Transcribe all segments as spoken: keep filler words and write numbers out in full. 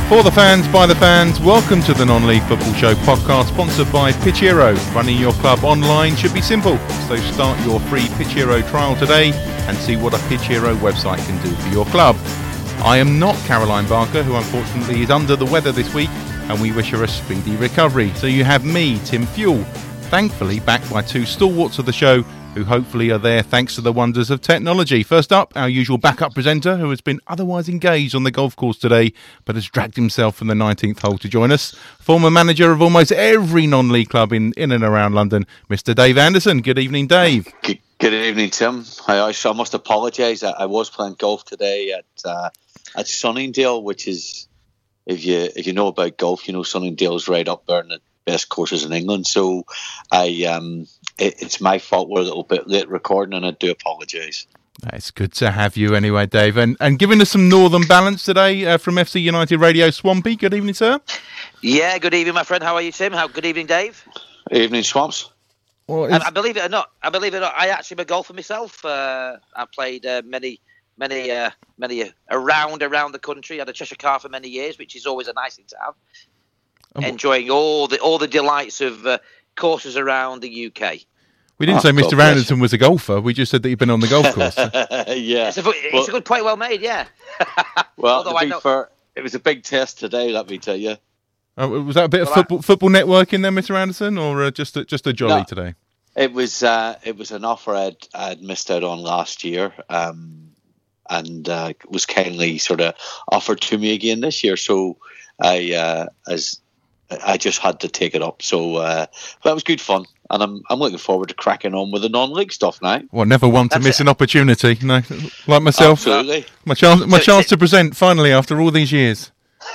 For the fans, by the fans, welcome to the Non-League Football Show podcast, sponsored by Pitch Hero. Running your club online should be simple, so start your free Pitch Hero trial today and see what a Pitch Hero website can do for your club. I am not Caroline Barker, who unfortunately is under the weather this week, and we wish her a speedy recovery. So you have me, Tim Fuel, thankfully backed by two stalwarts of the show, who hopefully are there thanks to the wonders of technology. First up, our usual backup presenter, who has been otherwise engaged on the golf course today, but has dragged himself from the nineteenth hole to join us. Former manager of almost every non-league club in, in and around London, Mister Dave Anderson. Good evening, Dave. Good, good evening, Tim. I, I must apologise. I, I was playing golf today at uh, at Sunningdale, which is, if you if you know about golf, you know Sunningdale's right up there in the best courses in England. So I um. It's my fault we're a little bit late recording, and I do apologise. It's good to have you anyway, Dave. And, and giving us some northern balance today uh, from F C United Radio, Swampy. Good evening, sir. Yeah, good evening, my friend. How are you, Tim? How good evening, Dave? Evening, Swamps. Well, I, I believe it or not, I believe it or not, I actually am a golfer myself. Uh, I played uh, many, many, uh, many uh, around around the country. I had a Cheshire car for many years, which is always a nice thing to have. Um, Enjoying all the all the delights of uh, courses around the U K. We didn't oh, say Mister Anderson was a golfer. We just said that he'd been on the golf course. yeah. It's, a, it's well, a good point, well made, yeah. well, to be fair, it was a big test today, let me tell you. Uh, was that a bit well, of football, I, football networking then, Mister Anderson, or uh, just, a, just a jolly no, today? It was uh, it was an offer I'd, I'd missed out on last year, um, and uh, was kindly sort of offered to me again this year. So I, uh, as I just had to take it up. So uh, that was good fun. And I'm I'm looking forward to cracking on with the non-league stuff now. Well, never one to That's miss it. An opportunity. No, like myself. Absolutely. My chance, my chance to present finally after all these years.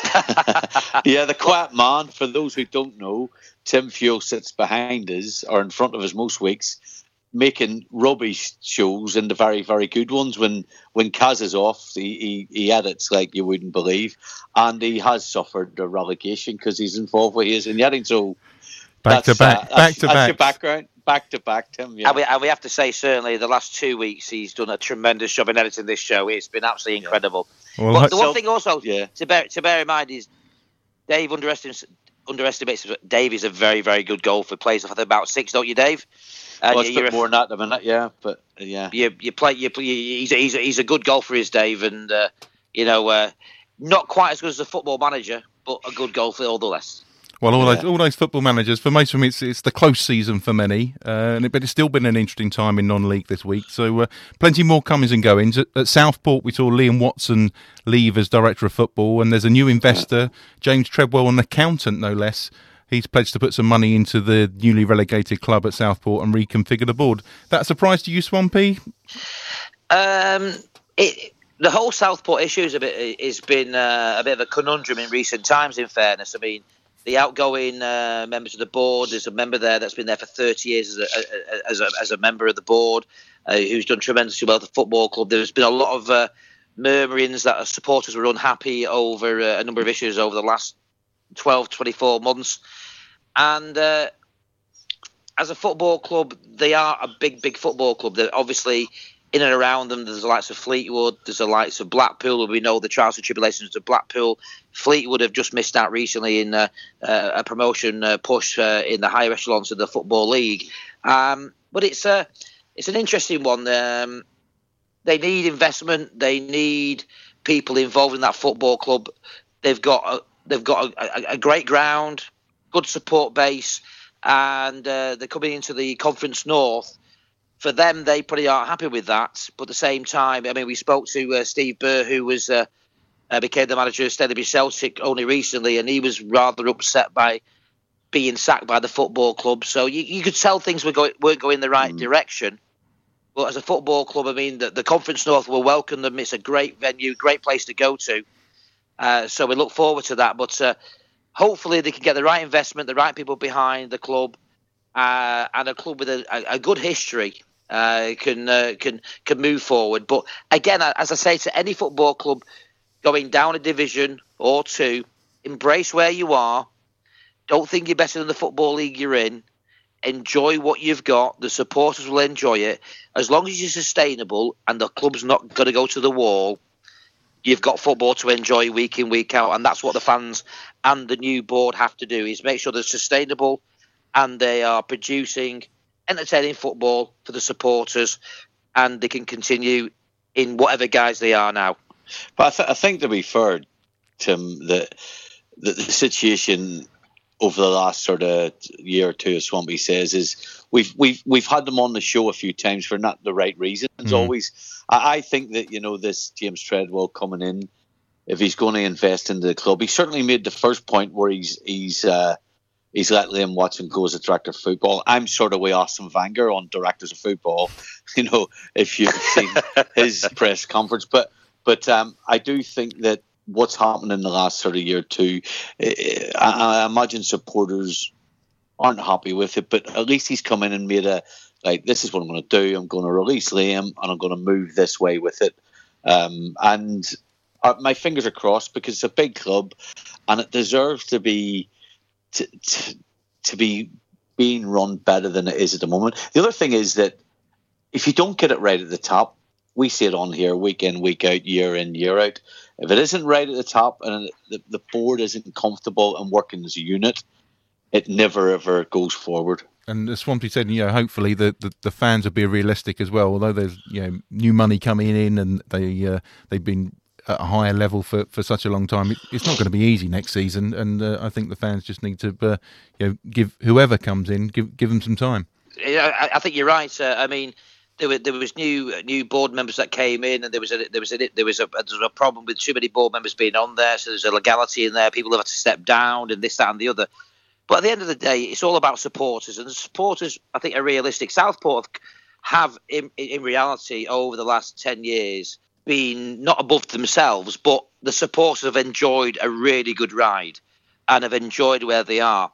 yeah, the quiet man. For those who don't know, Tim Fuel sits behind us or in front of us most weeks, making rubbish shows and the very, very good ones. When when Kaz is off, he, he, he edits like you wouldn't believe. And he has suffered a relegation because he's involved with his in editing. So back to back, uh, back that's, to that's back. Your background, back to back, Tim. Yeah. And we, and we have to say, certainly, the last two weeks he's done a tremendous job in editing this show. It's been absolutely incredible. Yeah. Well, but the one so, thing also yeah. to bear to bear in mind is Dave underestimates underestimates. Dave is a very, very good golfer. Plays off at about six, don't you, Dave? And well, it's a bit more than that at the minute, yeah. But uh, yeah, you you play you play. He's a, he's a, he's a good golfer, is Dave, and uh, you know, uh, not quite as good as a football manager, but a good golfer, all the less. Well, all yeah. those all those football managers, for most of them, it's it's the close season for many, uh, and it, but it's still been an interesting time in non-league this week. So, uh, plenty more comings and goings. At, at Southport, we saw Liam Watson leave as director of football, and there's a new investor, James Treadwell, an accountant no less. He's pledged to put some money into the newly relegated club at Southport and reconfigure the board. That a surprise to you, Swampy? Um, it, the whole Southport issue is a bit has been uh, a bit of a conundrum in recent times. In fairness, I mean, the outgoing uh, members of the board. There's a member there that's been there for thirty years as a as a, as a member of the board, uh, who's done tremendously well at the football club. There's been a lot of uh, murmurings that supporters were unhappy over uh, a number of issues over the last twelve, twenty-four months. And uh, as a football club, they are a big, big football club. They're obviously in and around them. There's the likes of Fleetwood. There's the likes of Blackpool. We know the trials and tribulations of Blackpool. Fleetwood have just missed out recently in uh, uh, a promotion uh, push uh, in the higher echelons of the Football League. Um, but it's a, it's an interesting one. Um, they need investment. They need people involved in that football club. They've got a, they've got a, a, a great ground, good support base, and uh, they're coming into the Conference North. For them, they probably aren't happy with that. But at the same time, I mean, we spoke to uh, Steve Burr, who was uh, uh, became the manager of Stenby Celtic only recently, and he was rather upset by being sacked by the football club. So you, you could tell things were going, weren't going in the right mm. direction. But as a football club, I mean, the, the Conference North will welcome them. It's a great venue, great place to go to. Uh, so we look forward to that. But uh, hopefully they can get the right investment, the right people behind the club, uh, and a club with a, a, a good history uh, can uh, can can move forward. But again, as I say to any football club going down a division or two, embrace where you are. Don't think you're better than the Football League you're in. Enjoy what you've got. The supporters will enjoy it. As long as you're sustainable and the club's not going to go to the wall, you've got football to enjoy week in, week out, and that's what the fans and the new board have to do, is make sure they're sustainable and they are producing entertaining football for the supporters, and they can continue in whatever guise they are now. But I, th- I think, to be fair, Tim, that, that the situation over the last sort of year or two, as Swampy says, is we've we've we've had them on the show a few times for not the right reasons. Mm. Always, I, I think that, you know, this James Treadwell coming in, if he's going to invest into the club, he certainly made the first point where he's he's uh, he's let Liam Watson go as a director of football. I'm sort of with Arsene Wenger on directors of football, you know, if you've seen his press conference, but but um, I do think that what's happened in the last sort of year or two, I, I imagine supporters aren't happy with it, but at least he's come in and made a, like, this is what I'm going to do. I'm going to release Liam and I'm going to move this way with it. Um, and uh, my fingers are crossed, because it's a big club and it deserves to be to, to, to be being run better than it is at the moment. The other thing is that if you don't get it right at the top, we see it on here week in, week out, year in, year out. If it isn't right at the top and the, the board isn't comfortable and working as a unit, it never ever goes forward. And as Swampy said, you know, hopefully the, the, the fans will be realistic as well. Although there's, you know, new money coming in and they uh, they've been at a higher level for, for such a long time, it, it's not going to be easy next season. And uh, I think the fans just need to, uh, you know, give whoever comes in, give give them some time. Yeah, I, I think you're right. Uh, I mean, There, were, there was new new board members that came in, and there was a there was a there was a, there was a problem with too many board members being on there. So there's a legality in there. People have had to step down, and this, that, and the other. But at the end of the day, it's all about supporters, and the supporters, I think, are realistic. Southport have, in, in reality, over the last ten years, been not above themselves, but the supporters have enjoyed a really good ride, and have enjoyed where they are.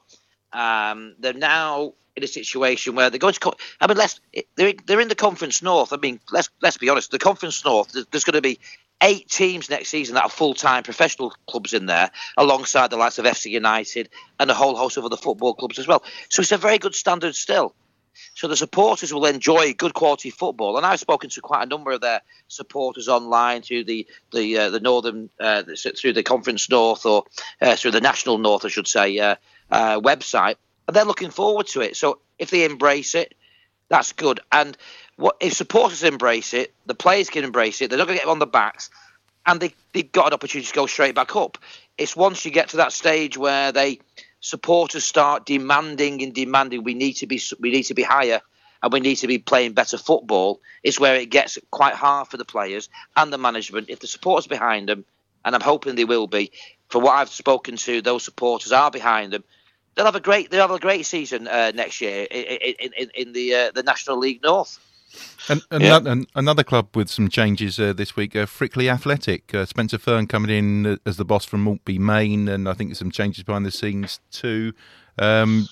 Um, they're now in a situation where they're going to. I mean, let's they're they're in the Conference North. I mean, let's let's be honest. The Conference North, there's going to be eight teams next season that are full-time professional clubs in there, alongside the likes of F C United and a whole host of other football clubs as well. So it's a very good standard still. So the supporters will enjoy good quality football, and I've spoken to quite a number of their supporters online through the the uh, the northern uh, through the Conference North, or uh, through the National North, I should say, uh, uh, website. And they're looking forward to it. So if they embrace it, that's good. And what if supporters embrace it, the players can embrace it. They're not going to get on the backs, and they they've got an opportunity to go straight back up. It's once you get to that stage where they supporters start demanding and demanding, we need to be we need to be higher, and we need to be playing better football. It's where it gets quite hard for the players and the management. If the supporters behind them, and I'm hoping they will be, for what I've spoken to, those supporters are behind them. They'll have a great. They'll have a great season uh, next year in, in, in the uh, the National League North. And, and yeah. another, another club with some changes uh, this week, uh, Frickley Athletic. Uh, Spencer Fern coming in as the boss from Maltby, Maine, and I think there's some changes behind the scenes too. Um,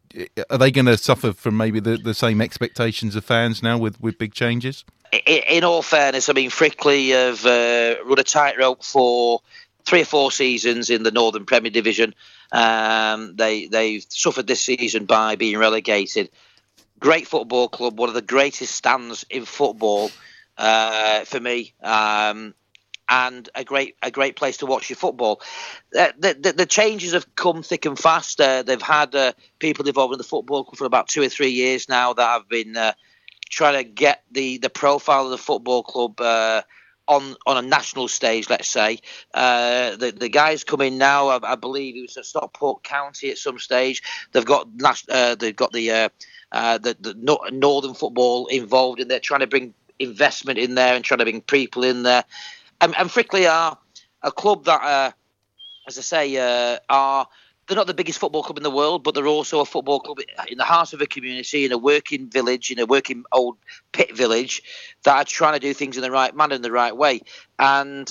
are they going to suffer from maybe the, the same expectations of fans now with, with big changes? In, in all fairness, I mean, Frickley have uh, run a tightrope for three or four seasons in the Northern Premier Division. Um, they they've suffered this season by being relegated. Great football club, one of the greatest stands in football uh, for me, um, and a great a great place to watch your football. Uh, the, the, the changes have come thick and fast. Uh, they've had uh, people involved in the football club for about two or three years now that have been uh, trying to get the, the profile of the football club Uh, on on a national stage, let's say. Uh, the the guys come in now. I, I believe it was at Stockport County at some stage. They've got uh, they've got the uh, uh, the, the no- northern football involved in there, trying to bring investment in there and trying to bring people in there. And, and Frickley are a club that, uh, as I say, uh, are. They're not the biggest football club in the world, but they're also a football club in the heart of a community, in a working village, in a working old pit village, that are trying to do things in the right manner, in the right way. And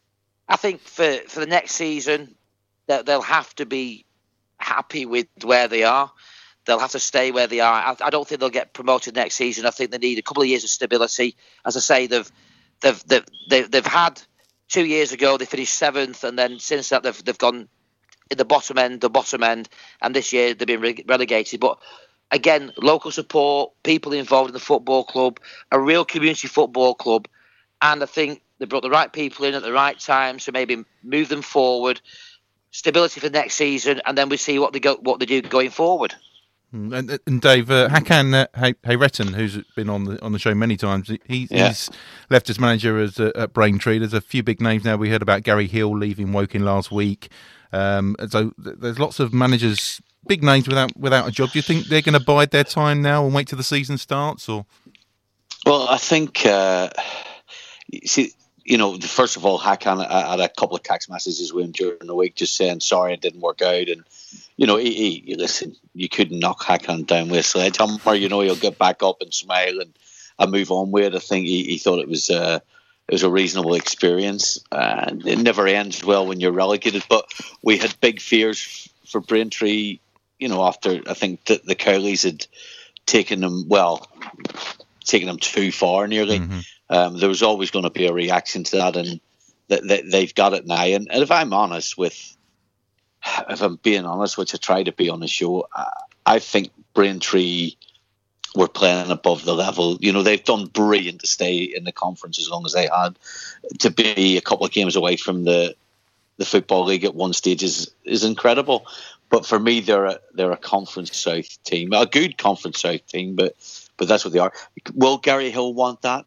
I think for, for the next season, they'll have to be happy with where they are. They'll have to stay where they are. I, I don't think they'll get promoted next season. I think they need a couple of years of stability. As I say, they've they've they've they've, they've had two years ago they finished seventh, and then since that they've they've gone in the bottom end, the bottom end, and this year they've been re- relegated. But again, local support, people involved in the football club, a real community football club, and I think They brought the right people in at the right time, so maybe move them forward. Stability for next season, and then we see what they go, what they do going forward. And, and Dave, uh, Hakan uh, Hayretin, who's been on the on the show many times, he, yeah. he's left as manager as uh, at Braintree. There's a few big names now. We heard about Gary Hill leaving Woking last week. Um, so there's lots of managers, big names without without a job. Do you think they're going to bide their time now and wait till the season starts? Or well, I think uh, see. You know, first of all, Hakan, I had a couple of text messages with him during the week just saying, sorry, it didn't work out. And, you know, he, he, listen, you couldn't knock Hakan down with a sledgehammer. You know, he'll get back up and smile and, and move on with it. I think he, he thought it was, uh, it was a reasonable experience. And it never ends well when you're relegated. But we had big fears for Braintree, you know, after I think the, the Cowleys had taken them, well, taken them too far nearly. Mm-hmm. Um, there was always going to be a reaction to that, and th- th- they've got it now. And, and if I'm honest with, if I'm being honest, which I try to be on the show, I, I think Braintree were playing above the level. You know, they've done brilliant to stay in the conference as long as they had. To be a couple of games away from the the Football League at one stage is is incredible. But for me, they're a, they're a Conference South team, a good Conference South team, but but that's what they are. Will Gary Hill want that?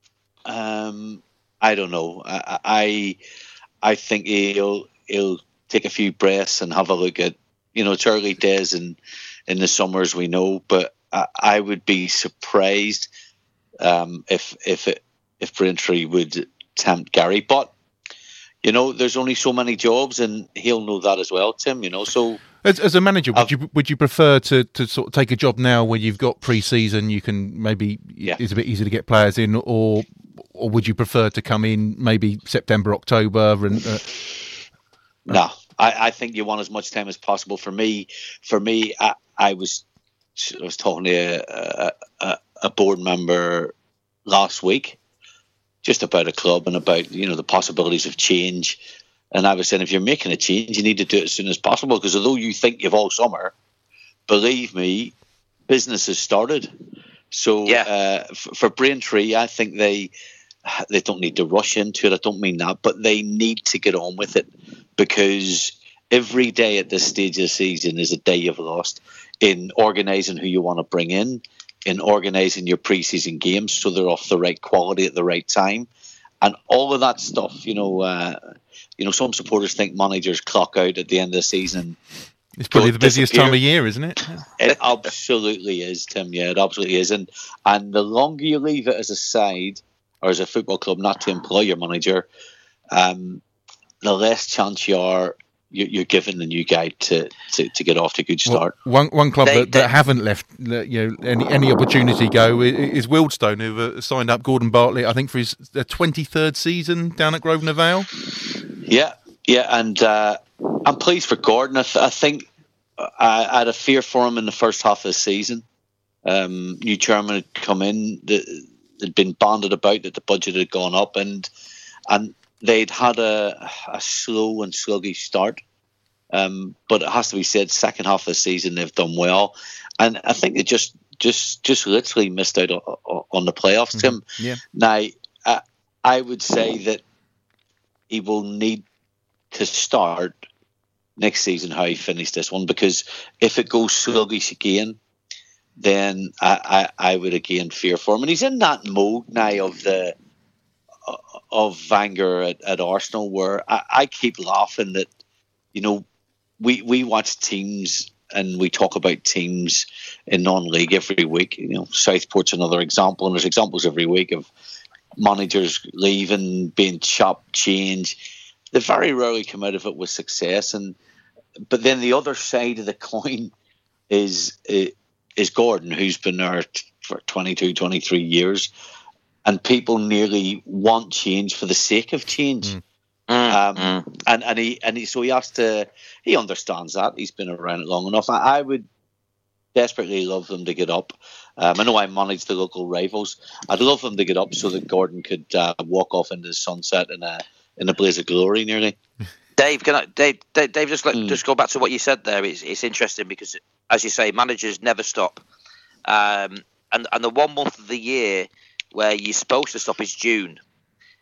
Um, I don't know. I, I I think he'll he'll take a few breaths and have a look at, you know, it's early days in in the summers, we know, but I, I would be surprised um, if if it, if Braintree would tempt Gary. But you know, there's only so many jobs, and he'll know that as well, Tim. You know, so. As, as a manager, would I've, you would you prefer to, to sort of take a job now where you've got pre-season, you can maybe yeah. it's a bit easier to get players in, or or would you prefer to come in maybe September, October? And uh, no, I, I think you want as much time as possible. For me, for me, I, I was I was talking to a, a, a board member last week just about a club and about, you know, the possibilities of change. And I was saying, if you're making a change, you need to do it as soon as possible, because although you think you've all summer, believe me, business has started. So yeah. uh, f- for Braintree, I think they they don't need to rush into it. I don't mean that, but they need to get on with it, because every day at this stage of the season is a day you've lost in organising who you want to bring in, in organising your pre-season games so they're of the right quality at the right time. And all of that stuff, you know, uh, you know, some supporters think managers clock out at the end of the season. It's probably the busiest disappear. time of year, isn't it? It absolutely is, Tim. Yeah, it absolutely is. And and the longer you leave it as a side or as a football club not to employ your manager, um, the less chance you are you're given the new guy to, to, to get off to a good start. Well, one one club they, that, that they, haven't left you know any any opportunity go is Wealdstone, who signed up Gordon Bartlett, I think, for his twenty-third season down at Grosvenor Vale. Yeah, yeah, and uh, I'm pleased for Gordon. I, th- I think I, I had a fear for him in the first half of the season. Um, new chairman had come in, the, had been banded about that the budget had gone up, and and they'd had a, a slow and sluggish start. Um, but it has to be said, second half of the season they've done well, and I think they just just just literally missed out on, on the playoffs, Tim. Mm-hmm. Yeah. Now, I, I would say that he will need to start next season how he finished this one, because if it goes sluggish again, then I, I, I would again fear for him. And he's in that mode now of the of Wenger at, at Arsenal, where I, I keep laughing that, you know, we we watch teams and we talk about teams in non-league every week. You know, Southport's another example, and there's examples every week of managers leaving, being chopped, changed. They very rarely come out of it with success. And but then the other side of the coin is is Gordon, who's been there for twenty-two, twenty-three years, and people nearly want change for the sake of change. Mm. Um, mm. And and he and he so he has to. He understands that. He's been around it long enough. I, I would desperately love them to get up. Um, I know I manage the local rivals. I'd love them to get up so that Gordon could uh, walk off into the sunset in a in a blaze of glory, nearly. Dave, can I, Dave, Dave, Dave just let, mm. just go back to what you said there. It's it's interesting because, as you say, managers never stop. Um, and and the one month of the year where you're supposed to stop is June.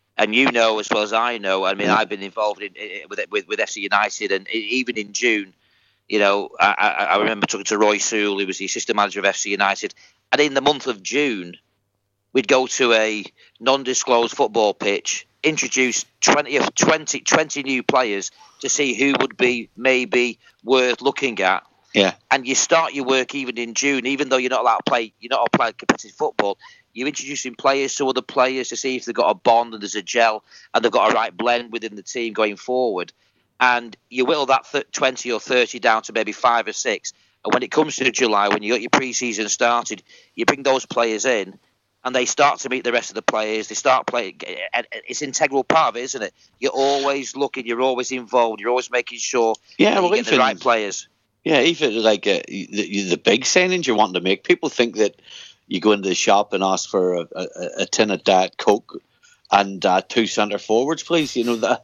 And you know as well as I know. I mean, yeah. I've been involved in, in with, with with F C United, and even in June, you know, I, I remember talking to Roy Sewell, who was the assistant manager of F C United, and in the month of June, we'd go to a non-disclosed football pitch, introduce twenty, twenty, twenty new players to see who would be maybe worth looking at. Yeah. And you start your work even in June, even though you're not allowed to play, you're not allowed to play competitive football. You're introducing players to other players to see if they've got a bond and there's a gel and they've got a right blend within the team going forward. And you whittle that th- twenty or thirty down to maybe five or six. And when it comes to July, when you got your pre-season started, you bring those players in and they start to meet the rest of the players. They start playing. It's an integral part of it, isn't it? You're always looking, you're always involved, you're always making sure yeah, that well, you get even, the right players. Yeah, even like uh, the, the big signings you're wanting to make, people think that you go into the shop and ask for a, a, a tin of Diet Coke and uh, two centre forwards, please. You know that.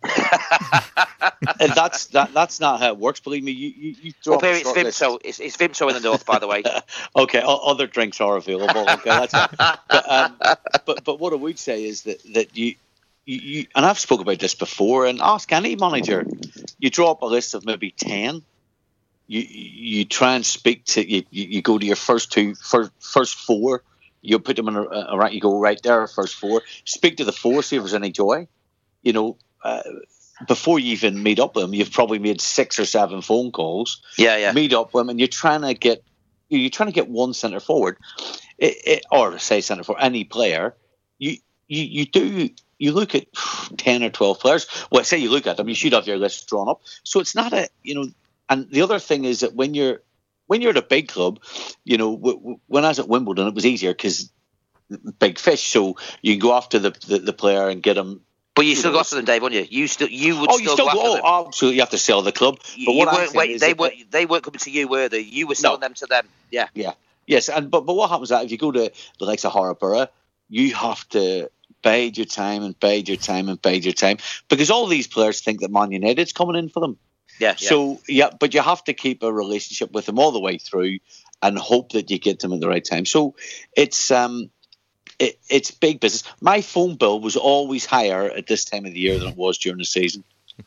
And that's that. That's not how it works. Believe me, you you, you well, it's Vimto. It's, it's Vimto in the north, by the way. Okay, other drinks are available. Okay, that's it. But, um, but but what I would say is that that you. You, you and I've spoken about this before. And ask any manager. You draw up a list of maybe ten. You you try and speak to you. You go to your first two, first, first four. You put them in a, a right. You go right there, first four. Speak to the four, see if there's any joy. You know, uh, before you even meet up with them, you've probably made six or seven phone calls. Yeah, yeah. Meet up with them, and you're trying to get you're trying to get one centre forward, it, it, or say centre for any player. You you you do. You look at ten or twelve players. Well, say you look at them, you should have your list drawn up. So it's not a you know. And the other thing is that when you're when you're at a big club, you know, w- w- when I was at Wimbledon, it was easier because big fish, so you can go after the, the, the player and get him. But you, you still know, go after them, Dave, wouldn't you? You still you would oh, still, you still go go after oh, them. Absolutely, you have to sell the club. But you what weren't, wait, they weren't that, they weren't coming to you, were they? You were selling no. them to them. Yeah, yeah, yes. And but but what happens is that if you go to the likes of Harrogate, you have to bide your time and bide your time and bide your time because all these players think that Man United's coming in for them. Yeah, yeah. So, yeah, but you have to keep a relationship with them all the way through and hope that you get them at the right time. So it's um, it, it's big business. My phone bill was always higher at this time of the year than it was during the season.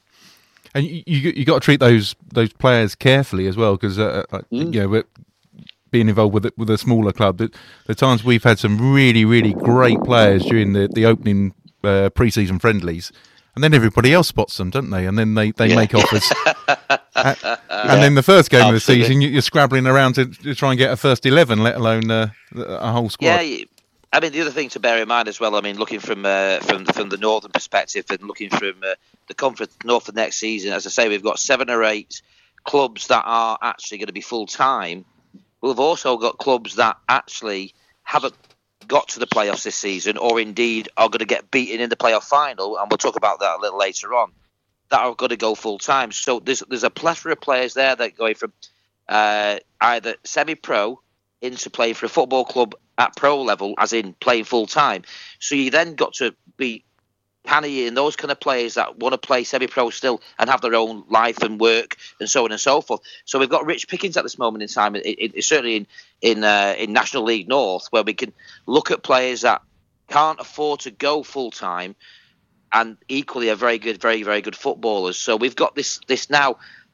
And you you, you got to treat those those players carefully as well because uh, mm. you know, being involved with with a smaller club, the, the times we've had some really really great players during the the opening uh, pre-season friendlies. And then everybody else spots them, don't they? And then they, they yeah. make offers. uh, and yeah, then the first game absolutely. of the season, you're scrabbling around to, to try and get a first eleven, let alone uh, a whole squad. Yeah, I mean, the other thing to bear in mind as well, I mean, looking from uh, from, from the northern perspective and looking from uh, the Conference North for next season, as I say, we've got seven or eight clubs that are actually going to be full-time. We've also got clubs that actually haven't got to the playoffs this season or indeed are going to get beaten in the playoff final, and we'll talk about that a little later on, that are going to go full time. So there's there's a plethora of players there that are going from uh, either semi-pro into playing for a football club at pro level, as in playing full time. So you then got to be canny in those kind of players that want to play semi-pro still and have their own life and work and so on and so forth. So we've got rich pickings at this moment in time, it, it, it, certainly in in, uh, in National League North, where we can look at players that can't afford to go full-time and equally are very good, very, very good footballers. So we've got this this now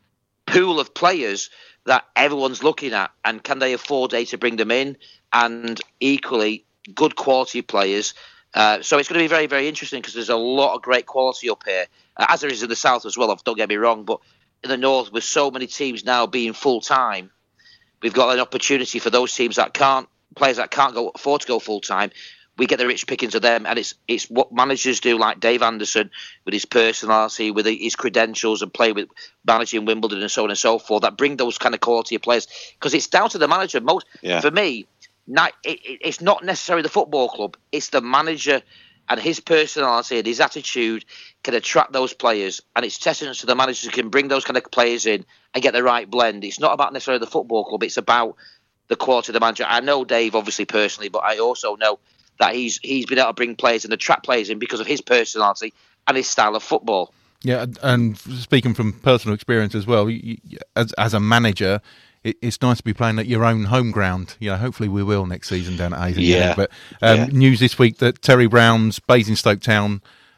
pool of players that everyone's looking at, and can they afford A, to bring them in, and equally good quality players. Uh, so it's going to be very, very interesting because there's a lot of great quality up here, uh, as there is in the south as well, don't get me wrong. But in the north, with so many teams now being full-time, we've got an opportunity for those teams that can't, players that can't go afford to go full-time. We get the rich pickings of them, and it's it's what managers do, like Dave Anderson, with his personality, with his credentials, and play with managing Wimbledon and so on and so forth, that bring those kind of quality of players. Because it's down to the manager. Most yeah. For me, not, it, it's not necessarily the football club. It's the manager, and his personality and his attitude can attract those players. And it's testament to the manager who can bring those kind of players in and get the right blend. It's not about necessarily the football club. It's about the quality of the manager. I know Dave, obviously, personally, but I also know that he's he's been able to bring players and attract players in because of his personality and his style of football. Yeah, and speaking from personal experience as well, you, as as a manager, it, it's nice to be playing at your own home ground. You know, hopefully we will next season down at Avon. Yeah. But um, yeah. news this week that Terry Brown's Basingstoke Town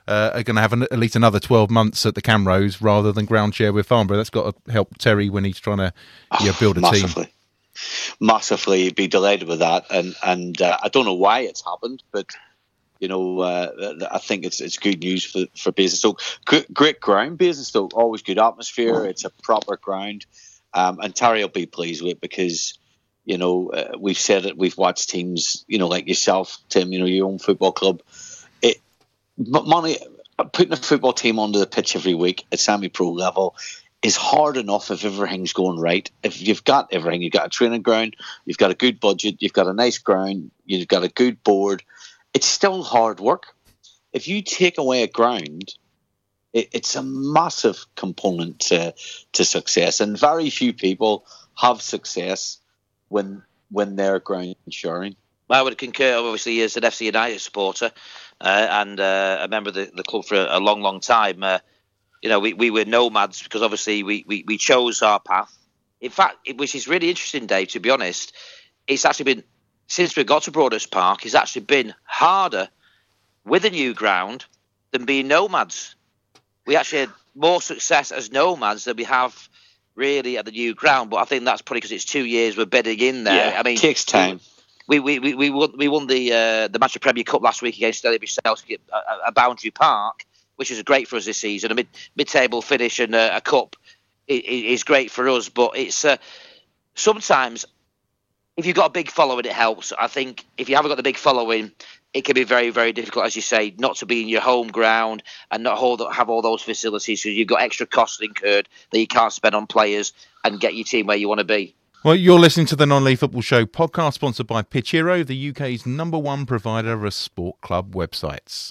uh, are going to have an, at least another twelve months at the Camrose rather than ground share with Farnborough. That's got to help Terry when he's trying to yeah, build a oh, massively. team. Massively, be delighted with that, and and uh, I don't know why it's happened, but you know, uh, I think it's it's good news for for Basingstoke. Great, great ground, Basingstoke, always good atmosphere. It's a proper ground, um, and Terry will be pleased with it because you know uh, we've said it. We've watched teams, you know, like yourself, Tim. You know, your own football club. It money putting a football team onto the pitch every week at semi-pro level is hard enough if everything's going right. If you've got everything, you've got a training ground, you've got a good budget, you've got a nice ground, you've got a good board, it's still hard work. If you take away a ground, it, it's a massive component to, to success. And very few people have success when when they're ground sharing. I would concur, obviously, as an F C United supporter uh, and uh, a member of the, the club for a, a long, long time. Uh, You know, we, we were nomads because obviously we, we, we chose our path. In fact, it, which is really interesting, Dave, to be honest, it's actually been, since we got to Broadhurst Park, it's actually been harder with a new ground than being nomads. We actually had more success as nomads than we have really at the new ground, but I think that's probably because it's two years we're bedding in there. Yeah, I mean, it takes time. We we we, we won, we won the uh, the Manchester Premier Cup last week against Stelvio Celtic at a Boundary Park, which is great for us this season. A mid, mid-table finish and a, a cup is great for us. But it's uh, sometimes, if you've got a big following, it helps. I think if you haven't got the big following, it can be very, very difficult, as you say, not to be in your home ground and not hold, have all those facilities. So you've got extra costs incurred that you can't spend on players and get your team where you want to be. Well, you're listening to the Non-League Football Show podcast, sponsored by Pitch Hero, the U K's number one provider of sport club websites.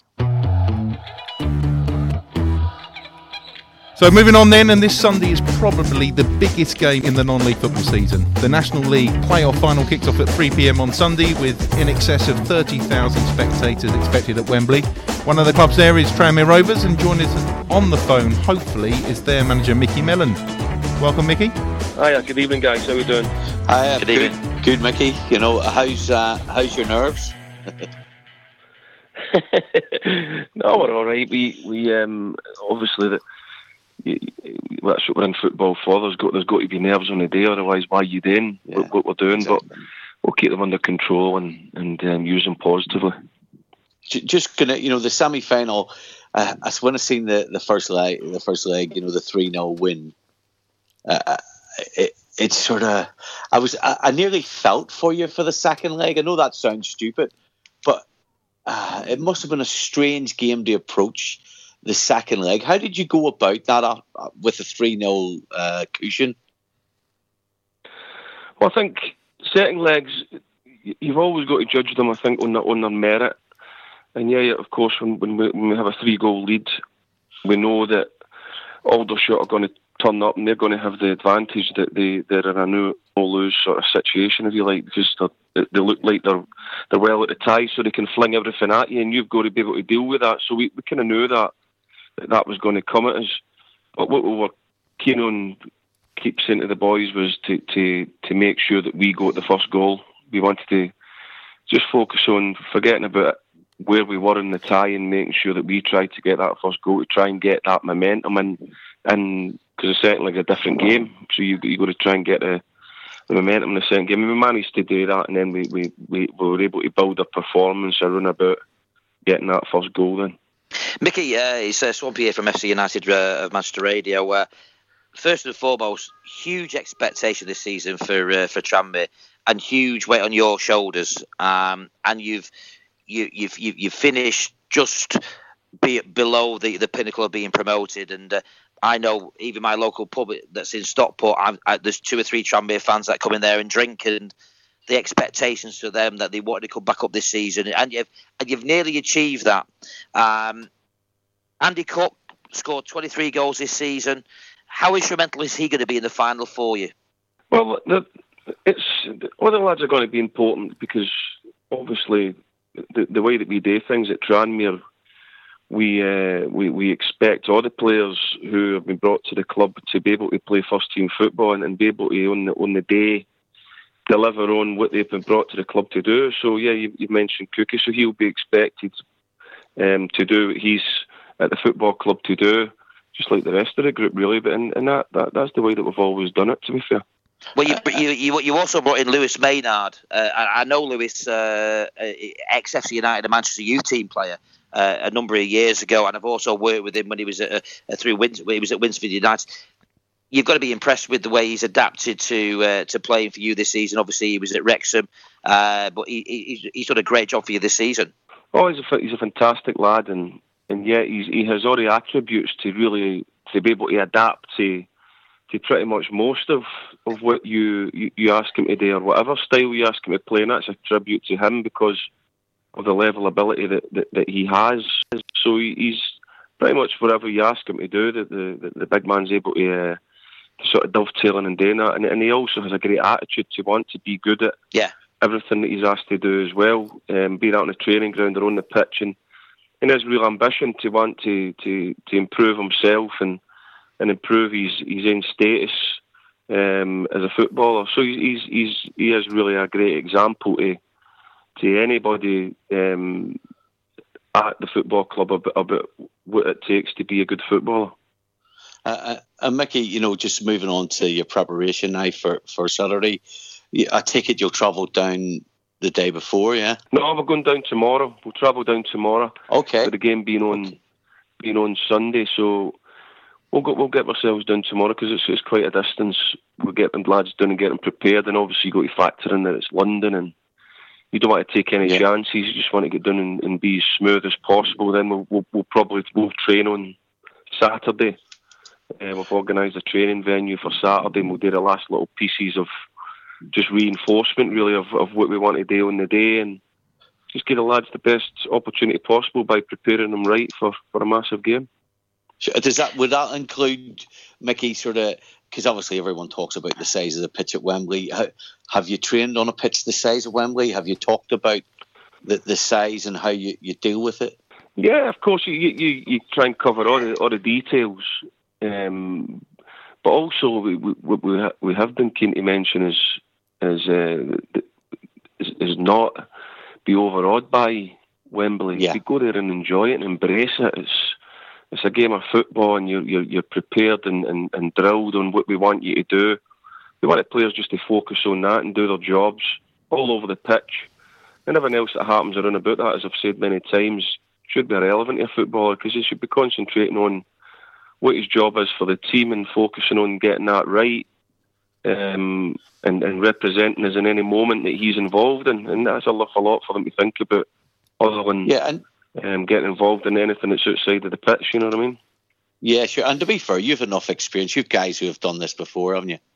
So moving on then, and this Sunday is probably the biggest game in the non-league football season. The National League playoff final kicks off at three p.m. on Sunday with in excess of thirty thousand spectators expected at Wembley. One of the clubs there is Tranmere Rovers, and joining us on the phone, hopefully, is their manager, Mickey Mellon. Welcome, Mickey. Hiya, good evening, guys. How are we doing? Hiya, good, good evening. Good, Mickey. You know, how's uh, how's your nerves? No, we're all right. We, we um, obviously... the. That's what we're in football for. There's got there's got to be nerves on the day, otherwise why are you doing yeah, what, what we're doing? Exactly. But we'll keep them under control and and um, use them positively. Just gonna, you know, the semi-final. Uh, when I seen the, the first leg, the first leg, you know, the three nil win. Uh, it it's sort of, I was I, I nearly felt for you for the second leg. I know that sounds stupid, but uh, it must have been a strange game to approach the second leg. How did you go about that uh, with a three nil uh, cushion? Well, I think second legs, you've always got to judge them, I think, on their, on their merit. And yeah, of course, when, when, we, when we have a three-goal lead, we know that Aldershot are going to turn up and they're going to have the advantage that they, they're in a no-lose sort of situation, if you like, because they look like they're they're well at the tie, so they can fling everything at you, and you've got to be able to deal with that. So we, we kind of knew that. that that was going to come at us. But what we were keen on keep saying to the boys was to, to, to make sure that we got the first goal. We wanted to just focus on forgetting about where we were in the tie and making sure that we tried to get that first goal, to try and get that momentum. And and because it's certainly a different game, so you you got to try and get the, the momentum in the second game. And we managed to do that, and then we, we, we, we were able to build a performance around about getting that first goal then. Mickey, uh, it's uh, Swampy here from F C United uh, of Manchester Radio. Uh, first and foremost, huge expectation this season for uh, for Tranmere, and huge weight on your shoulders. Um, and you've you, you've you've you've finished just be below the, the pinnacle of being promoted. And uh, I know even my local pub that's in Stockport, I'm, I, there's two or three Tranmere fans that come in there and drink, and the expectations for them that they wanted to come back up this season, and you've and you've nearly achieved that. Um, Andy Cupp scored twenty-three goals this season. How instrumental is he going to be in the final for you? Well, the, it's all the lads are going to be important because obviously the, the way that we do things at Tranmere, we uh, we we expect all the players who have been brought to the club to be able to play first team football and, and be able to on the on the day deliver on what they've been brought to the club to do. So yeah, you, you mentioned Cookie, so he'll be expected um, to do what he's at the football club to do, just like the rest of the group, really. But and, and that, that that's the way that we've always done it, to be fair. Well, you you you, you also brought in Lewis Maynard. Uh, I, I know Lewis, uh, ex-F C United, a Manchester U team player, uh, a number of years ago, and I've also worked with him when he was at uh, through Wins- when he was at Winsford United. You've got to be impressed with the way he's adapted to uh, to playing for you this season. Obviously, he was at Wrexham, uh, but he, he's, he's done a great job for you this season. Oh, he's a he's a fantastic lad, and and yet he's, he has all the attributes to really to be able to adapt to to pretty much most of, of what you, you you ask him to do, or whatever style you ask him to play, and that's a tribute to him because of the level of ability that, that, that he has. So he's pretty much whatever you ask him to do, the the, the big man's able to. Uh, sort of dovetailing and doing that, and, and he also has a great attitude to want to be good at yeah. everything that he's asked to do as well, um, be that on the training ground or on the pitch, and, and his real ambition to want to, to, to improve himself and and improve his, his own status um, as a footballer. So he's, he's he is really a great example to to anybody um, at the football club about, about what it takes to be a good footballer. Uh, and Mickey, you know, just moving on to your preparation now for, for Saturday, I take it you'll travel down the day before, yeah? No, we're going down tomorrow. We'll travel down tomorrow. Okay. With the game being on okay. being on Sunday, so we'll go, we'll get ourselves down tomorrow because it's, it's quite a distance. We'll get them lads down and get them prepared, and obviously you got to factor in that it's London and you don't want to take any yeah. chances. You just want to get done and, and be as smooth as possible. Then we'll, we'll, we'll probably we'll train on Saturday. Uh, we've organised a training venue for Saturday, and we'll do the last little pieces of just reinforcement, really, of, of what we want to do on the day, and just give the lads the best opportunity possible by preparing them right for, for a massive game. Does that would that include, Mickey, sort of, because obviously everyone talks about the size of the pitch at Wembley. How, have you trained on a pitch the size of Wembley? Have you talked about the, the size and how you, you deal with it? Yeah, of course, you you, you try and cover all the all the details. Um, but also, we we we, ha- we have been keen to mention is is, uh, is is not be overawed by Wembley. Yeah. You go there and enjoy it and embrace it. It's it's a game of football, and you're you're, you're prepared and, and, and drilled on what we want you to do. We want the players just to focus on that and do their jobs all over the pitch. And everything else that happens around about that, as I've said many times, should be irrelevant to a footballer because he should be concentrating on what his job is for the team and focusing on getting that right um, and, and representing us in any moment that he's involved in. And that's a lot, a lot for them to think about other than yeah, and, um, getting involved in anything that's outside of the pitch, you know what I mean? Yeah, sure. And to be fair, you've enough experience. You've guys who have done this before, haven't you?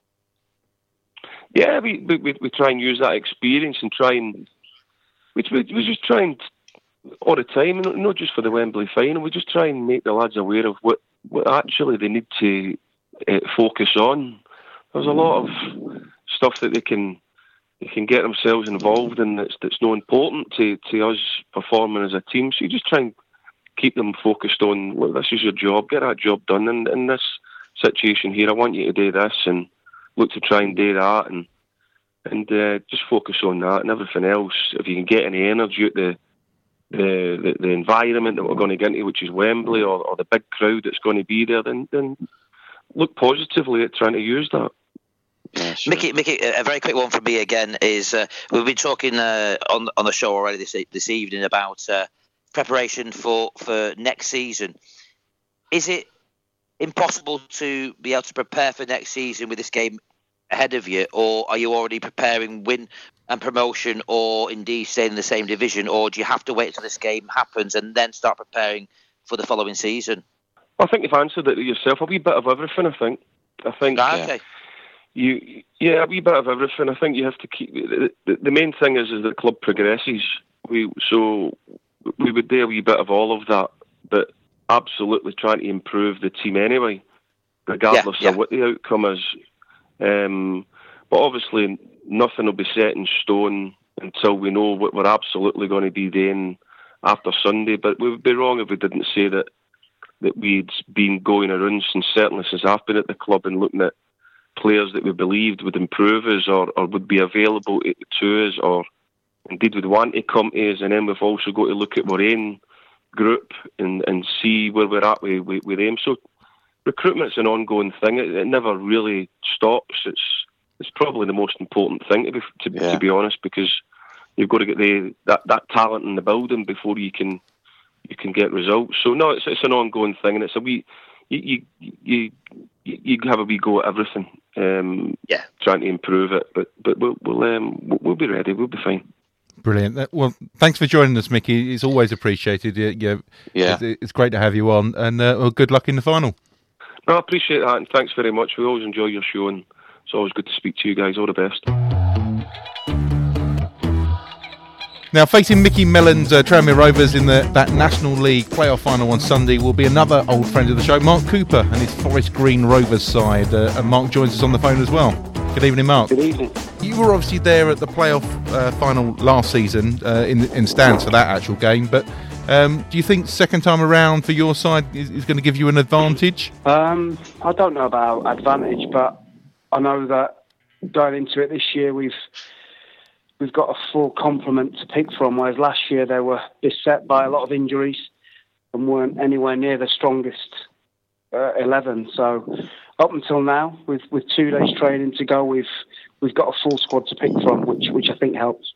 Yeah, we we, we try and use that experience and try and... We, we, we just try and... all the time, and not just for the Wembley final, we just try and make the lads aware of what what actually they need to uh, focus on. There's a lot of stuff that they can they can get themselves involved in that's that's not important to, to us performing as a team. So you just try and keep them focused on, well, this is your job, get that job done. And in this situation here, I want you to do this and look to try and do that, and and uh, just focus on that and everything else. If you can get any energy out the The, the the environment that we're going to get into, which is Wembley, or, or the big crowd that's going to be there, then then look positively at trying to use that. Yeah, sure. Mickey, Mickey, a very quick one from me again is uh, we've been talking uh, on on the show already this this evening about uh, preparation for, for next season. Is it impossible to be able to prepare for next season with this game ahead of you, or are you already preparing win and promotion, or indeed staying in the same division, or do you have to wait until this game happens and then start preparing for the following season? I think you've answered it yourself. A wee bit of everything, I think. I think ah, okay. you, yeah, a wee bit of everything. I think you have to keep. The, the, the main thing is, is the club progresses. We so we would do a wee bit of all of that, but absolutely trying to improve the team anyway, regardless yeah, yeah. of what the outcome is. Um, but obviously, nothing will be set in stone until we know what we're absolutely going to be doing after Sunday. But we would be wrong if we didn't say that that we'd been going around, and certainly since I've been at the club, and looking at players that we believed would improve us or, or would be available to us or indeed would want to come to us. And then we've also got to look at our own group and, and see where we're at with, with, with them. So recruitment's an ongoing thing. It, it never really stops. It's it's probably the most important thing, to be, to, yeah. to be honest, because you've got to get the that, that talent in the building before you can you can get results. So no, it's it's an ongoing thing, and it's a wee you you you, you have a wee go at everything, um, yeah, trying to improve it. But but we'll we'll um, we'll be ready. We'll be fine. Brilliant. Well, thanks for joining us, Mickey. It's always appreciated. Yeah, yeah. It's, it's great to have you on, and uh, well, good luck in the final. No, I appreciate that, and thanks very much. We always enjoy your show, and it's always good to speak to you guys. All the best. Now, facing Mickey Mellon's uh, Tranmere Rovers in the, that National League playoff final on Sunday will be another old friend of the show, Mark Cooper, and his Forest Green Rovers side. Uh, and Mark joins us on the phone as well. Good evening, Mark. Good evening. You were obviously there at the playoff uh, final last season uh, in, in stands for that actual game, but um, do you think second time around for your side is, is going to give you an advantage? Um, I don't know about advantage, but I know that going into it this year, we've we've got a full complement to pick from, whereas last year they were beset by a lot of injuries and weren't anywhere near the strongest uh, eleven. So up until now, with, with two days training to go, we've we've got a full squad to pick from, which which I think helps.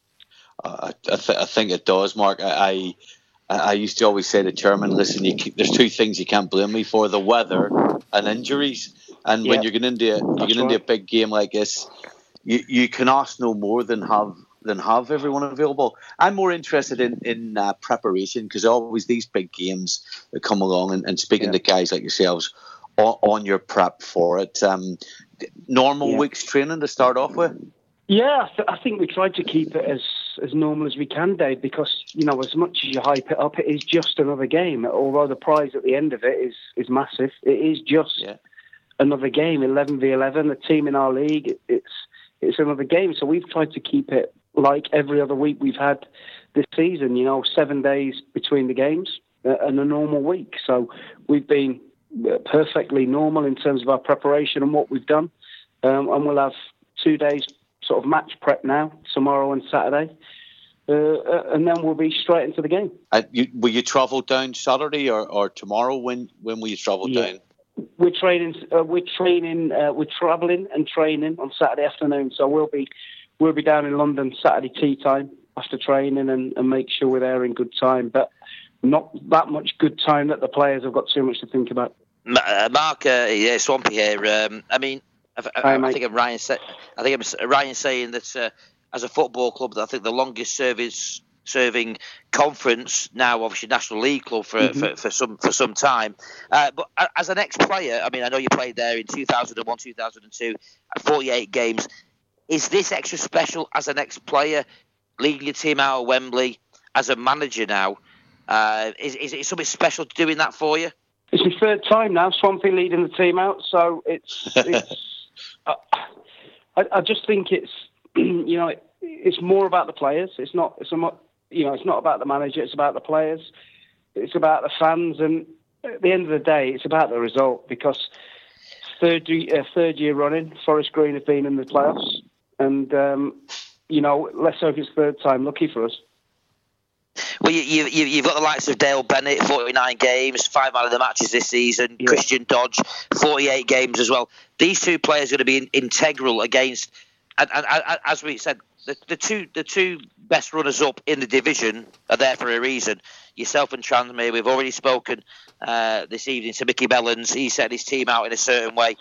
Uh, I, th- I think it does, Mark. I, I I used to always say to chairman, listen, you keep, there's two things you can't blame me for: the weather and injuries. And yeah, when you're going into a, you're going into right. a big game like this, you, you can ask no more than have than have everyone available. I'm more interested in in uh, preparation, because always these big games that come along, and, and speaking yeah. to guys like yourselves on, on your prep for it. Um, normal yeah. week's training to start off with. Yeah, I, th- I think we tried to keep it as, as normal as we can, Dave, because, you know, as much as you hype it up, it is just another game. Although the prize at the end of it is, is massive, it is just yeah. another game, eleven v eleven, a team in our league. It, it's it's another game. So we've tried to keep it like every other week we've had this season, you know, seven days between the games uh, and a normal week. So we've been perfectly normal in terms of our preparation and what we've done. Um, and we'll have two days sort of match prep now, tomorrow and Saturday, uh, and then we'll be straight into the game. Uh, you, will you travel down Saturday or, or tomorrow? When when will you travel yeah. down? We're training. Uh, we're training. Uh, we're travelling and training on Saturday afternoon. So we'll be we'll be down in London Saturday tea time after training, and, and make sure we're there in good time. But not that much good time that the players have got too much to think about. Uh, Mark, uh, yeah, Swampy here. Um, I mean. I, I, I think Ryan said. I think I'm Ryan saying that uh, as a football club, I think the longest service serving conference now, obviously National League club for, mm-hmm. for, for some for some time. Uh, but as an ex-player, I mean, I know you played there in two thousand one, two thousand two, forty-eight games. Is this extra special as an ex-player, leading your team out of Wembley as a manager now? Uh, is is it something special doing that for you? It's my third time now, Swampy leading the team out, so it's it's. I, I just think it's, you know, it, it's more about the players. It's not, it's not, you know, it's not about the manager. It's about the players. It's about the fans. And at the end of the day, it's about the result, because third, uh, third year running, Forest Green have been in the playoffs. And, um, you know, let's hope it's third time lucky for us. Well, you, you, you've got the likes of Dale Bennett, forty-nine games, five man of the matches this season. Yeah. Christian Dodge, forty-eight games as well. These two players are going to be in, integral against, and, and, and as we said, the, the two the two best runners-up in the division are there for a reason. Yourself and Tranmere, we've already spoken uh, this evening to Mickey Mellons. He set his team out in a certain way.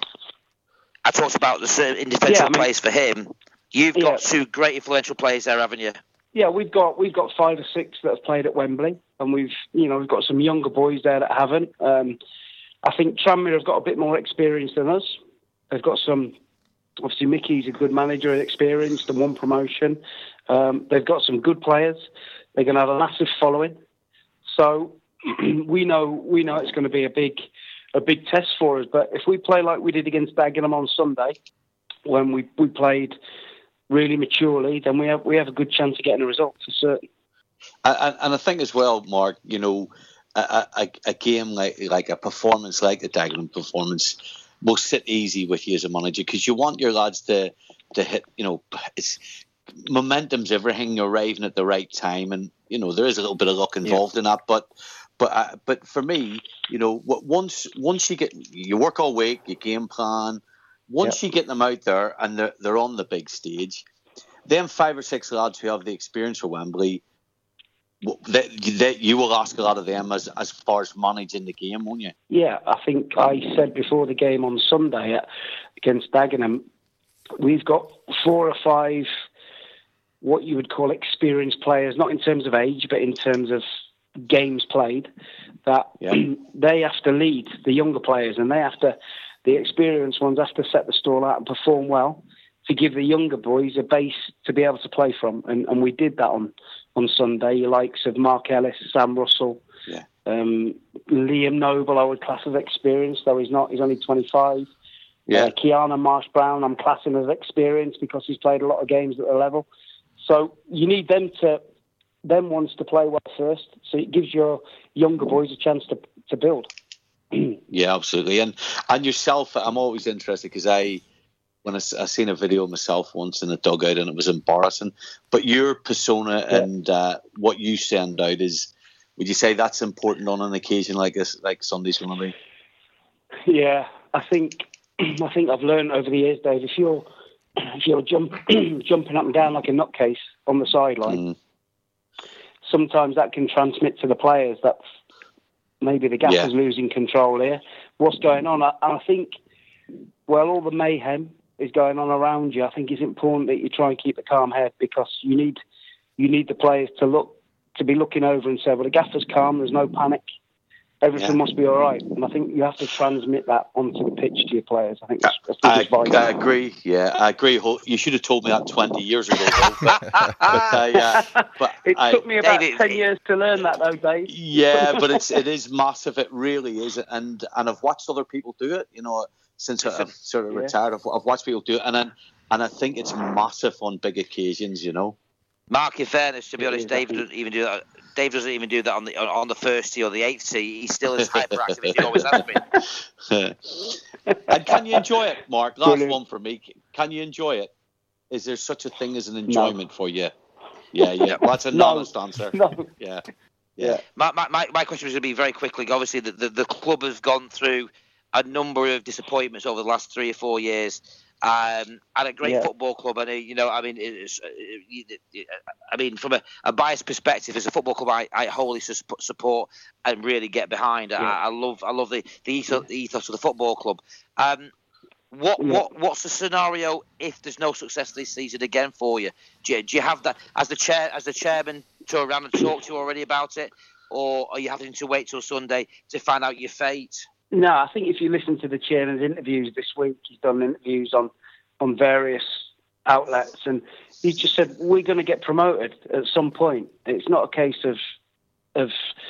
I talked about the certain individual yeah, I mean, players for him. You've yeah. got two great influential players there, haven't you? Yeah, we've got we've got five or six that have played at Wembley, and we've you know we've got some younger boys there that haven't. Um, I think Tranmere have got a bit more experience than us. They've got some. Obviously, Mickey's a good manager and experienced, and won promotion. Um, they've got some good players. They're going to have a massive following. So we know we know it's going to be a big a big test for us. But if we play like we did against Dagenham on Sunday, when we we played really maturely, then we have we have a good chance of getting a result for certain. And, and I think as well, Mark, you know, a, a, a game like like a performance like the Dagenham performance will sit easy with you as a manager, because you want your lads to to hit. You know, it's momentum's everything. You're arriving at the right time, and you know there is a little bit of luck involved yeah. in that. But but uh, but for me, you know, once once you get you work all week, you game plan. Once yep. you get them out there and they're they're on the big stage, then five or six lads who have the experience for Wembley, that they, you will ask a lot of them as as far as managing the game, won't you? Yeah, I think I said before the game on Sunday against Dagenham, we've got four or five what you would call experienced players, not in terms of age, but in terms of games played, that yeah. they have to lead the younger players, and they have to, the experienced ones have to set the stall out and perform well to give the younger boys a base to be able to play from. And, and we did that on, on Sunday. The likes of Mark Ellis, Sam Russell, yeah. um, Liam Noble, I would class as experienced, though he's not, he's only twenty-five. Yeah. Uh, Kiana Marsh-Brown, I'm classing as experienced because he's played a lot of games at the level. So you need them to, them ones to play well first. So it gives your younger boys a chance to to build. Yeah, absolutely. And and yourself, I'm always interested because I, when I, I seen a video of myself once in a dugout and it was embarrassing. But your persona yeah. and uh, what you send out is, would you say that's important on an occasion like this, like Sunday's going to be? Yeah, I think I think I've learned over the years, Dave. If you're if you're jump, jumping up and down like a nutcase on the sideline, mm. sometimes that can transmit to the players that maybe the gaffer's yeah. losing control here. What's going on? I, I think, well, all the mayhem is going on around you. I think it's important that you try and keep a calm head because you need you need the players to look to be looking over and say, well, the gaffer's calm. There's no panic. Everything yeah. must be all right. And I think you have to transmit that onto the pitch to your players. I think that's, that's I, I agree. Yeah, I agree. You should have told me that twenty years ago. Though, but, but, I, uh, but it I, took me about David, ten years to learn that, though, Dave. Yeah, but it's it is massive. It really is. And and I've watched other people do it. You know, since I've sort of yeah. retired, I've, I've watched people do it, and then, and I think it's massive on big occasions. You know. Mark, in fairness, to be honest, Dave doesn't even do that. Dave doesn't even do that on the on the first tee or the eighth tee. He's still as hyperactive as he always has been. And can you enjoy it, Mark? Last Brilliant. one for me. Can you enjoy it? Is there such a thing as an enjoyment no. for you? Yeah, yeah. Well, that's a no. honest answer. No. Yeah, yeah. My, my my question was going to be very quickly. Obviously, the, the the club has gone through a number of disappointments over the last three or four years. Um, and a great yeah. football club, and you know, I mean, it's, it, it, I mean, from a, a biased perspective, as a football club, I, I wholly support and really get behind. Yeah. I, I love, I love the the ethos, the ethos of the football club. Um, what, yeah. what, what's the scenario if there's no success this season again for you? Do you, do you have that as the chair, as the chairman, turn around and talk to you already about it, or are you having to wait till Sunday to find out your fate? No, I think if you listen to the chairman's interviews this week, he's done interviews on, on various outlets, and he just said we're going to get promoted at some point. It's not a case of of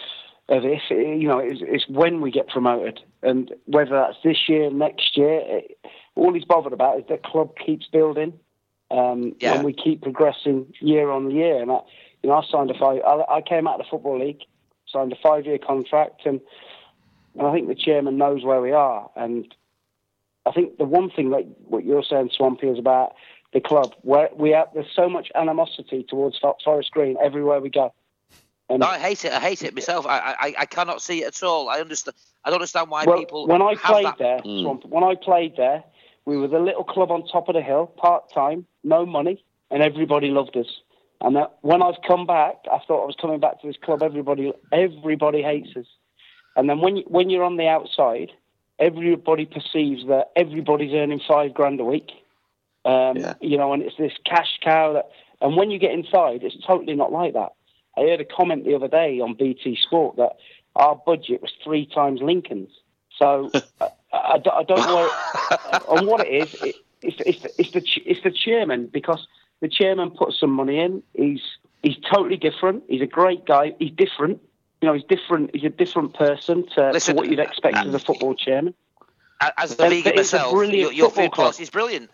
of if, you know, it's, it's when we get promoted, and whether that's this year, next year. It, all he's bothered about is the club keeps building, um, yeah. and we keep progressing year on year. And I, you know, I signed a five. I, I came out of the Football League, signed a five-year contract, and. And I think the chairman knows where we are. And I think the one thing that what you're saying, Swampy, is about the club, where we have, there's so much animosity towards Forest Green everywhere we go. And no, I hate it. I hate it myself. I, I, I cannot see it at all. I understand. I don't understand why well, people. When I have played that. there, mm. Swampy, when I played there, we were the little club on top of the hill, part time, no money, and everybody loved us. And that, when I've come back, I thought I was coming back to this club. Everybody, everybody hates us. And then when you, when you're on the outside, everybody perceives that everybody's earning five grand a week, um, yeah. you know, and it's this cash cow. That, and when you get inside, it's totally not like that. I heard a comment the other day on B T Sport that our budget was three times Lincoln's. So I, I, I don't know what, on what it is. It, it's, it's, it's the it's the chairman, because the chairman put some money in. He's he's totally different. He's a great guy. He's different. You know, he's different. He's a different person to, Listen, to what you'd expect um, as a football chairman. As the league myself, your, your food policy is brilliant.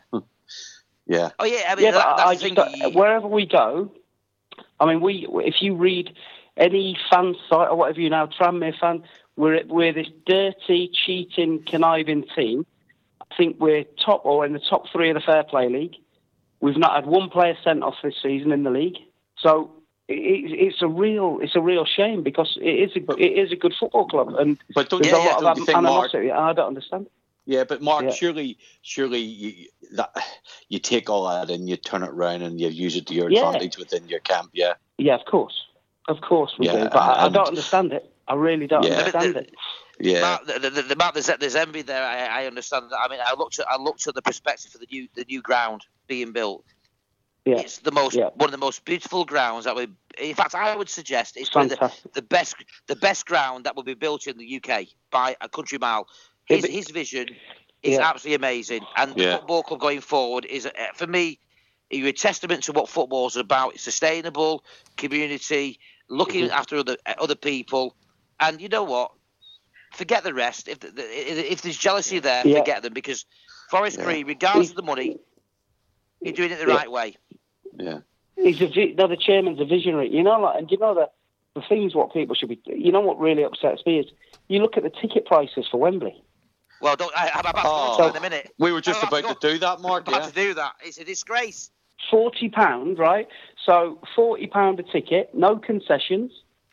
Yeah. Oh yeah. I mean, yeah, that, but I that's just, the thing. Wherever we go, I mean, we if you read any fan site or whatever you know, Tranmere fan, we're we're this dirty, cheating, conniving team. I think we're top or in the top three of the Fair Play League. We've not had one player sent off this season in the league. So it, it's a real it's a real shame because it is a, it is a good football club. And but don't, there's yeah, a yeah, lot don't of you animosity. think, Mark, I don't understand. Yeah, but Mark, yeah. surely, surely you, that you take all that and you turn it around and you use it to your yeah. advantage within your camp. Yeah, yeah, of course, of course we yeah, do. But I, I and, don't understand it. I really don't yeah. understand it. Yeah, Mark, the, the, the, Mark, there's, there's envy there. I, I understand that. I mean, I looked at I looked at the perspective for the new the new ground being built. Yeah. It's the most yeah. one of the most beautiful grounds that we. In fact, I would suggest it's the, the best the best ground that will be built in the U K by a country mile. His it, his vision is yeah. absolutely amazing, and the yeah. football club going forward is uh, for me. You're a testament to what football's about. It's sustainable community, looking mm-hmm. after other other people, and you know what? Forget the rest. If the, if there's jealousy there, yeah. forget them because Forest yeah. Green, regardless of the money, you're doing it the yeah. right way. Yeah. He's a, no, the chairman's a visionary. You know, like, and you know that the things what people should be. You know what really upsets me is you look at the ticket prices for Wembley. Well, don't. I, I'm about oh, to go in a minute. We were just I'm about, about to, to do that, Mark. I'm about yeah. to do that. It's a disgrace. Forty pound, right? So forty pound a ticket, no concessions.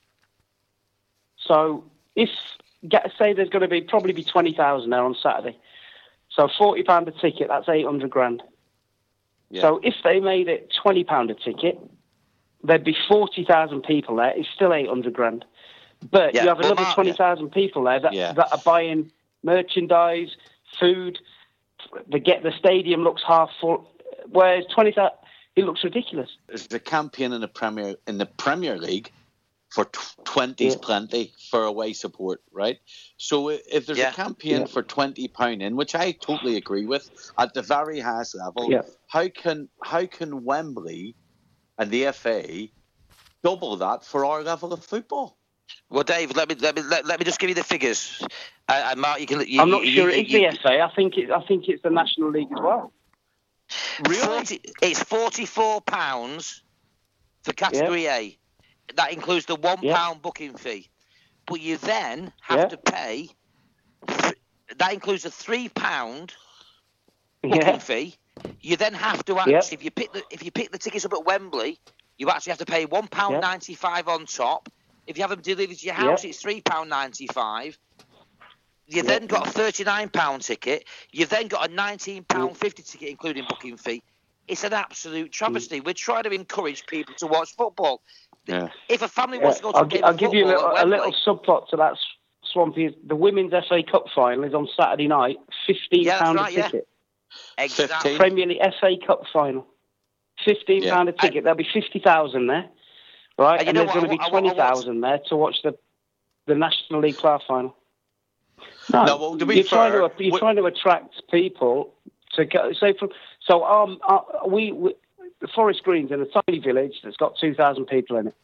So if get say there's going to be probably be twenty thousand there on Saturday. So forty pound a ticket, that's eight hundred grand. Yeah. So if they made it twenty pound a ticket, there'd be forty thousand people there. It's still eight hundred grand. But yeah. you have another well, twenty thousand yeah. people there that yeah. that are buying merchandise, food. They get the stadium looks half full. Whereas twenty thousand, it looks ridiculous. There's a campaign in the Premier in the Premier League for twenty's yeah. plenty for away support, right? So if there's yeah. a campaign yeah. for twenty pound in, which I totally agree with, at the very highest level, yeah. how can how can Wembley and the F A double that for our level of football? Well, Dave, let me let me let, let me just give you the figures. Uh, and Mark, you can. You, I'm not you, sure you, it's you, the F A. I think it. I think it's the National League as well. Really? forty, it's forty-four pounds for Category yeah. A. That includes the one yeah. pound booking fee, but you then have yeah. to pay. Th- that includes a three pound booking yeah. fee. You then have to actually, yeah. if you pick the if you pick the tickets up at Wembley, you actually have to pay one pound yeah. ninety-five on top. If you have them delivered to your house, yeah. it's three pound ninety-five. You yeah. then got a thirty-nine pound ticket. You've then got a nineteen pound fifty ticket, including booking fee. It's an absolute travesty. We're trying to encourage people to watch football. Yeah. If a family yeah. wants to go to I'll, a game I'll of give you a little, Wembley, a little subplot to that, Swampy. The Women's F A Cup final is on Saturday night. fifteen pound yeah, right, a ticket. Yeah. Exactly. Premier League F A Cup final. fifteen pound yeah. a ticket. I, There'll be fifty thousand there. Right? And, and there's going to be twenty thousand there to watch the the National League class final. No, no well, to be you're, fair, trying to, you're we, trying to attract people to go. Say from, so um, uh, we, we, the Forest Green's in a tiny village that's got two thousand people in it.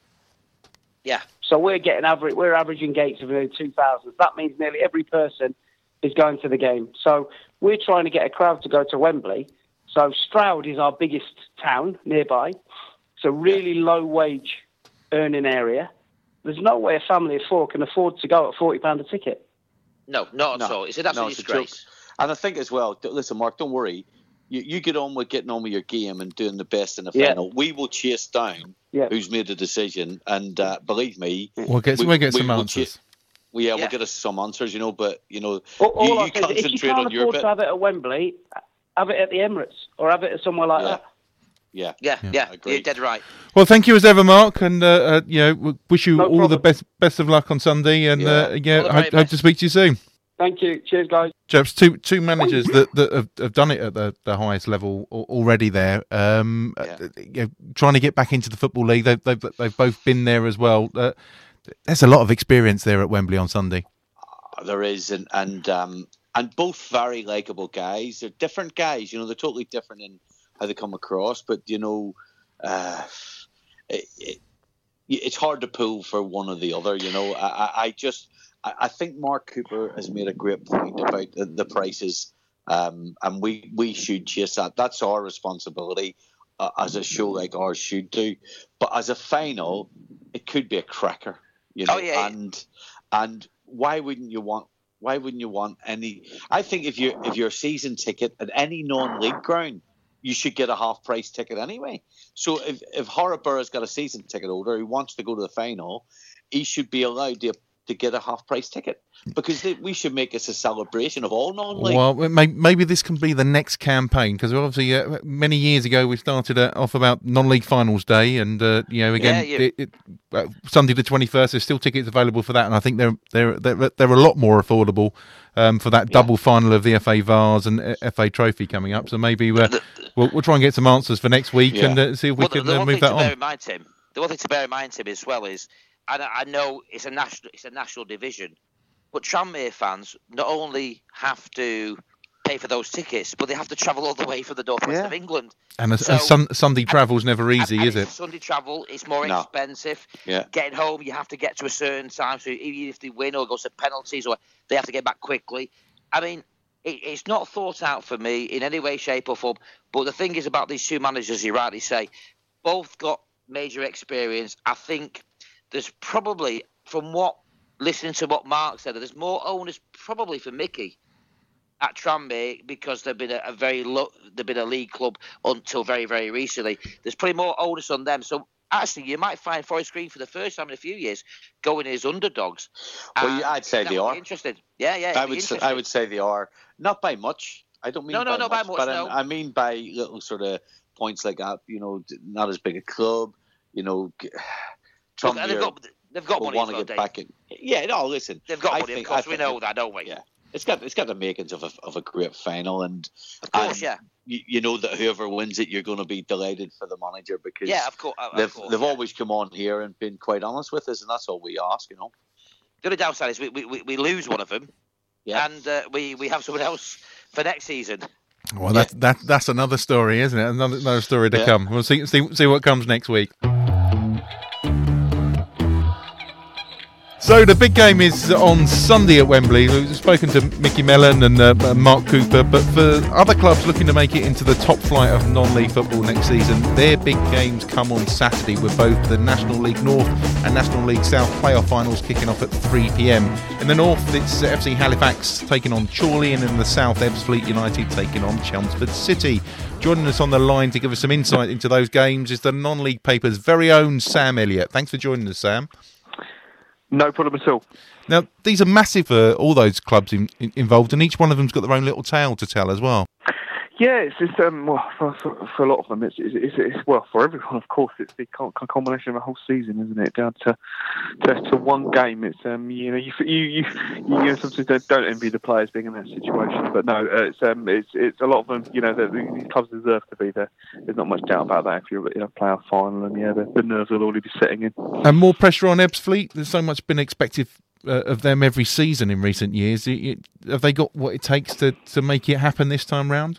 Yeah. So we're getting average. We're averaging gates of nearly two thousand. That means nearly every person is going to the game. So we're trying to get a crowd to go to Wembley. So Stroud is our biggest town nearby. It's a really yeah. low wage earning area. There's no way a family of four can afford to go at forty pound a ticket. No, not at no, all. It's an absolute no, it's disgrace. And I think as well, listen, Mark, don't worry. You, you get on with getting on with your game and doing the best in the yeah. final. We will chase down yeah. who's made the decision. And uh, believe me, we'll get, we, we'll get some we answers. Chase, well, yeah, yeah, we'll get us some answers, you know, but, you know, all, all you, you concentrate concentrate if you can't on your afford bit. to have it at Wembley, have it at the Emirates or have it at somewhere like yeah. that. Yeah, yeah, yeah, yeah. You're dead right. Well, thank you as ever, Mark, and uh, uh, you know, wish you no all problem. the best best of luck on Sunday, and yeah, uh, yeah, hope, hope to speak to you soon. Thank you. Cheers, guys. Chaps, two two managers that, that have, have done it at the, the highest level already there. Um, yeah. uh, you know, trying to get back into the Football League, they've they've, they've both been there as well. Uh, there's a lot of experience there at Wembley on Sunday. Uh, there is, and and um, and both very likeable guys. They're different guys, you know. They're totally different in how they come across, but you know. Uh, it, it, it's hard to pull for one or the other, you know. I, I just, I think Mark Cooper has made a great point about the, the prices, um, and we, we should chase that. That's our responsibility, uh, as a show like ours should do. But as a final, it could be a cracker, you know. Oh, yeah. And and why wouldn't you want? Why wouldn't you want any? I think if you if you're a season ticket at any non-league ground. you should get a half price ticket anyway. So if if Horriboro's got a season ticket holder who wants to go to the final, he should be allowed to to get a half price ticket, because they, we should make this a celebration of all non-league. Well, maybe this can be the next campaign, because obviously uh, many years ago we started uh, off about non-league finals day, and uh, you know again yeah, it, it, uh, Sunday the twenty-first. There's still tickets available for that, and I think they're they're they're, they're a lot more affordable um, for that double yeah. final of the F A Vase and F A Trophy coming up. So maybe uh, we'll, we'll try and get some answers for next week yeah. and uh, see if we well, can the, the uh, move that on. Mind, Tim, the one thing to bear in mind, Tim, as well is. And I know it's a national, it's a national division, but Tranmere fans not only have to pay for those tickets, but they have to travel all the way from the northwest yeah. of England. And a, so, a sun, Sunday travel's never easy, and, and is it? Sunday travel, it's more no. expensive. Yeah. Getting home, you have to get to a certain time. So even if they win or go to penalties, or they have to get back quickly. I mean, it, it's not thought out for me in any way, shape, or form. But the thing is about these two managers, you rightly say, both got major experience. I think there's probably, from what listening to what Mark said, there's more onus probably for Mickey at Tranmere, because they've been a, a very low, they've been a league club until very very recently. There's probably more onus on them. So actually, you might find Forest Green for the first time in a few years going as underdogs. Well, yeah, I'd say they are interested. Yeah, yeah. I would say, I would say they are, not by much. I don't mean no, no, by not much, by much, but no. I, I mean by little sort of points like that. You know, not as big a club. You know, Tranmere. They've got, they've got money. Want to get back in? Yeah, no. Listen, they've got I money. Think, of course, I we know that, don't we? Yeah, it's got it's got the makings of a of a great final, and of course, and yeah. You, you know that whoever wins it, you're going to be delighted for the manager, because yeah, of course, of they've course, they've yeah. always come on here and been quite honest with us, and that's all we ask, you know. The only downside is we we, we lose one of them, yeah, and uh, we we have someone else for next season. Well, that's yeah. that that's another story, isn't it? Another, another story to yeah. come. We'll see see see what comes next week. So the big game is on Sunday at Wembley. We've spoken to Mickey Mellon and uh, Mark Cooper, but for other clubs looking to make it into the top flight of non-league football next season, their big games come on Saturday, with both the National League North and National League South playoff finals kicking off at three p.m. In the North, it's F C Halifax taking on Chorley, and in the South, Ebbsfleet United taking on Chelmsford City. Joining us on the line to give us some insight into those games is the non-league paper's very own Sam Elliott. Thanks for joining us, Sam. No problem at all. Now, these are massive, uh, all those clubs in, in, involved, and each one of them's got their own little tale to tell as well. Yeah, it's just, um, well, for, for, for a lot of them, it's, it's, it's, it's, well, for everyone, of course, it's the combination of a whole season, isn't it? Down to to, to one game. It's, um, you know, you you you, you, you sometimes don't, don't envy the players being in that situation, but no, uh, it's, um, it's, it's a lot of them, you know, the, these clubs deserve to be there. There's not much doubt about that if you're in a playoff final, and yeah, the, the nerves will already be setting in. And more pressure on Ebbsfleet. There's so much been expected uh, of them every season in recent years. It, it, have they got what it takes to, to make it happen this time round?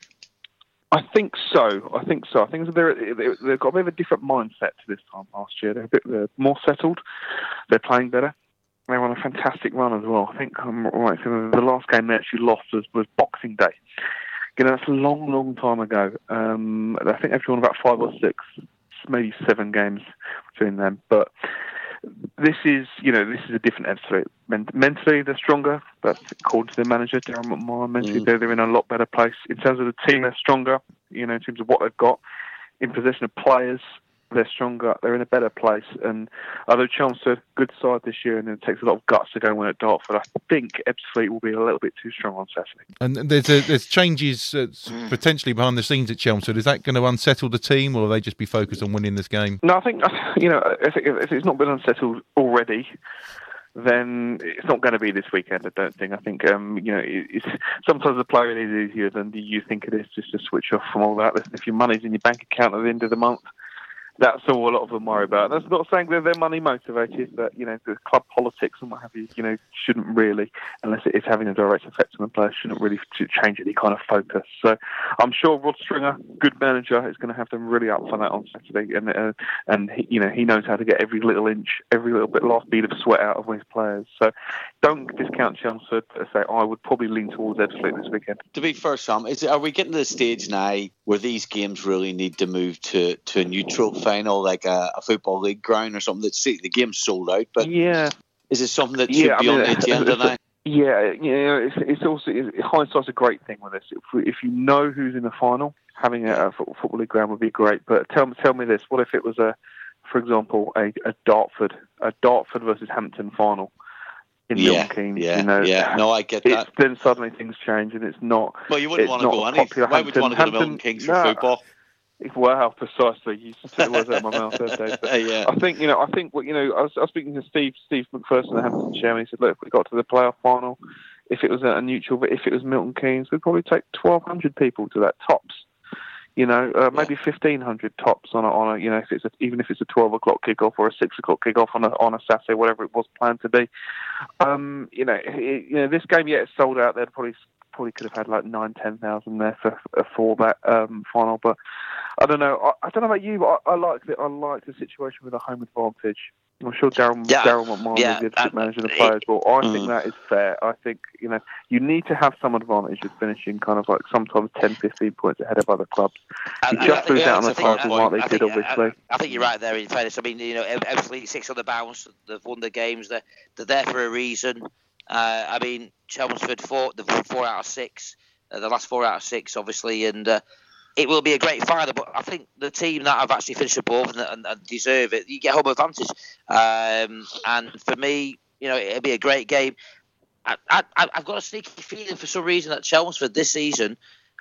I think so. I think so. I think they're, they're, they've got a bit of a different mindset to this time last year. They're a bit they're more settled. They're playing better. They're on a fantastic run as well. I think I'm right. So the last game they actually lost was, was Boxing Day. You know, that's a long, long time ago. Um, I think they've won about five or six, maybe seven games between them. But this is, you know, this is a different Ebbsfleet. Mentally, they're stronger. That's according to the manager, Darren McMahon. Mentally, mm. they're, they're in a lot better place. In terms of the team, they're stronger, you know, in terms of what they've got. In possession of players, they're stronger. They're in a better place. And although Chelmsford, good side this year, and it takes a lot of guts to go and win at Dartford, I think Ebbsfleet will be a little bit too strong on Saturday. And there's a, there's changes uh, potentially behind the scenes at Chelmsford. Is that going to unsettle the team, or will they just be focused on winning this game? No, I think, you know, if, if it's not been unsettled already, then it's not going to be this weekend, I don't think. I think, um, you know, it's, sometimes the playing is easier than you think it is, just to switch off from all that. Listen, if your money's in your bank account at the end of the month, that's all a lot of them worry about. That's not saying that they're money motivated, but, you know, the club politics and what have you, you know, shouldn't really, unless it is having a direct effect on the players, shouldn't really change any kind of focus. So I'm sure Rod Stringer, good manager, is going to have them really up for that on Saturday. And, uh, and he, you know, he knows how to get every little inch, every little bit, last bead of sweat out of his players. So don't discount Chelmsford. I say I would probably lean towards Ebbsfleet this weekend. To be fair, Sam, is it, are we getting to the stage now where these games really need to move to, to a neutral final, like a, a football league ground or something? That see the game's sold out, but yeah, is it something that should yeah, be I mean, on the agenda now? Yeah, you know, it's, it's also it's, hindsight's a great thing with this. If, we, if you know who's in the final, having a, a football league ground would be great. But tell me, tell me this: what if it was a, for example, a, a Dartford, a Dartford versus Hampton final in yeah, Milton Keynes? Yeah, you know, yeah. No, I get that. Then suddenly things change, and it's not. Well, you wouldn't want to go any. Why would you want to go to Milton Keynes for no, football? Wow, precisely. You took the words out of my mouth there, Dave. But yeah. I think you know. I think what you know. I was, I was speaking to Steve, Steve McPherson, the Hampton chairman. He said, "Look, if we got to the playoff final, if it was a neutral, but if it was Milton Keynes, we'd probably take twelve hundred people to that tops. You know, uh, maybe yeah. fifteen hundred tops on a, on a. You know, if it's a, even if it's a twelve o'clock kickoff or a six o'clock kickoff on a on a Saturday, whatever it was planned to be. Um, you know, it, you know, this game yet yeah, it's sold out. They'd probably probably could have had like nine, ten thousand there for for that um, final, but. I don't know. I, I don't know about you, but I, I like the I like the situation with a home advantage. I'm sure Darren yeah. Darren McMahon yeah. is the manager of the players, but I mm. think that is fair. I think you know you need to have some advantage of finishing kind of like sometimes ten, fifteen points ahead of other clubs. You I, just I lose yeah, out on the title like they I did, think, obviously. I, I think you're right there. In fairness, I mean, you know, every six on the bounce, they've won the games. They're they're there for a reason. Uh, I mean, Chelmsford four, the four out of six, uh, the last four out of six, obviously, and. Uh, It will be a great final, but I think the team that have actually finished above and, and, and deserve it, you get home advantage. Um, and for me, you know, it'll be a great game. I, I, I've got a sneaky feeling for some reason that Chelmsford this season,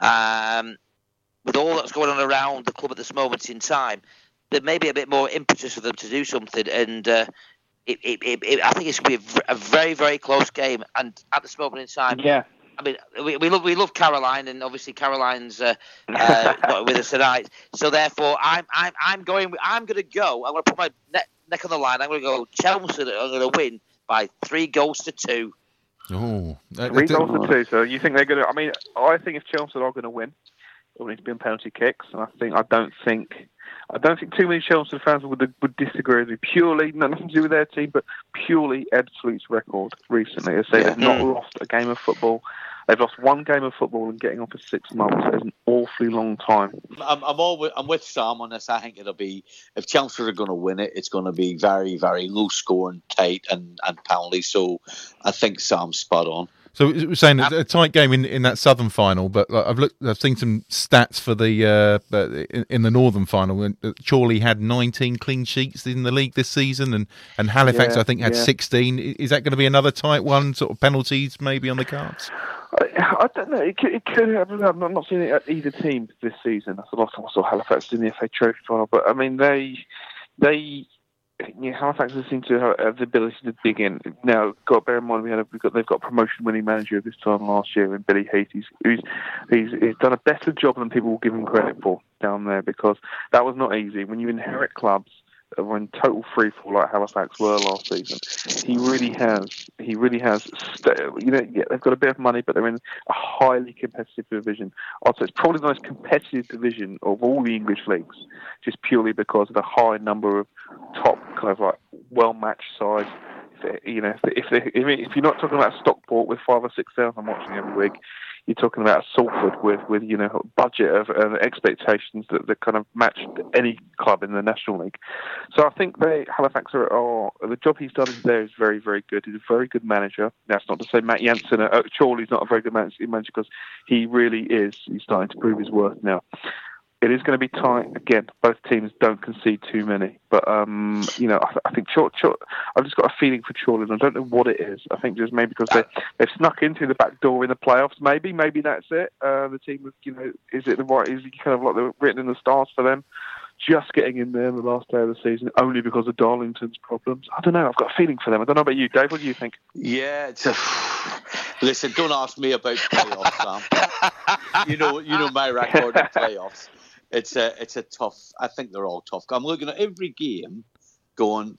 um, with all that's going on around the club at this moment in time, there may be a bit more impetus for them to do something. And uh, it, it, it, it, I think it's going to be a, a very, very close game. And at this moment in time, yeah. I mean, we, we love we love Caroline, and obviously Caroline's uh, uh, not with us tonight. So therefore, I'm I'm I'm going I'm going to go. I'm going to put my neck, neck on the line. I'm going to go. Chelmsford are going to win by three goals to two. Oh, three goals to two. So you think they're going to? I mean, I think if Chelmsford are going to win, it will need to be on penalty kicks. And I think I don't think I don't think too many Chelmsford fans would would disagree with me. Purely nothing to do with their team, but purely Ed Fleet's record recently. They say yeah. they've not mm. lost a game of football. They've lost one game of football and getting on for six months. It's an awfully long time. I'm, I'm all with, I'm with Sam on this. I think it'll be, if Chelmsford are going to win it, it's going to be very, very low scoring, tight and, and penalty. So I think Sam's spot on. So we're saying it's a tight game in, in that southern final, but like, I've looked, I've seen some stats for the uh, in, in the northern final. And Chorley had nineteen clean sheets in the league this season, and, and Halifax yeah, I think had yeah. sixteen. Is that going to be another tight one? Sort of penalties maybe on the cards. I, I don't know. It could, it could have. I'm not seeing it at either team this season. I saw, I saw Halifax in the F A Trophy final, but I mean they they. Yeah, Halifax seem to have, have the ability to dig in. Now, got to bear in mind we had a, we've got they've got a promotion-winning manager this time last year in Billy Heath. He's, he's he's he's done a better job than people will give him credit for down there, because that was not easy. When you inherit clubs that were in total freefall like Halifax were last season, he really has he really has. St- you know, yeah, they've got a bit of money, but they're in a highly competitive division. Also, it's probably the most competitive division of all the English leagues, just purely because of the high number of top kind of like well-matched sides. If they, you know, if they, if, they, if you're not talking about Stockport with five or six thousand watching every week, you're talking about Salford with, with you know, a budget of uh, expectations that, that kind of match any club in the National League. So I think they Halifax are, are the job he's done there is very, very good. He's a very good manager. That's not to say Matt Jansen uh, Chorley's not a very good manager, because he really is. He's starting to prove his worth now. It is going to be tight. Again, both teams don't concede too many. But, um, you know, I, I think Chor- Chor- I've just got a feeling for Chorley. I don't know what it is. I think just maybe because they, they've snuck into the back door in the playoffs. Maybe. Maybe that's it. Uh, the team, you know, is it the right, is it kind of like they're written in the stars for them? Just getting in there in the last day of the season, only because of Darlington's problems. I don't know. I've got a feeling for them. I don't know about you, Dave. What do you think? Yeah. It's a... Listen, don't ask me about playoffs, Sam. you know, you know my record in playoffs. It's a, it's a tough. I think they're all tough. I'm looking at every game, going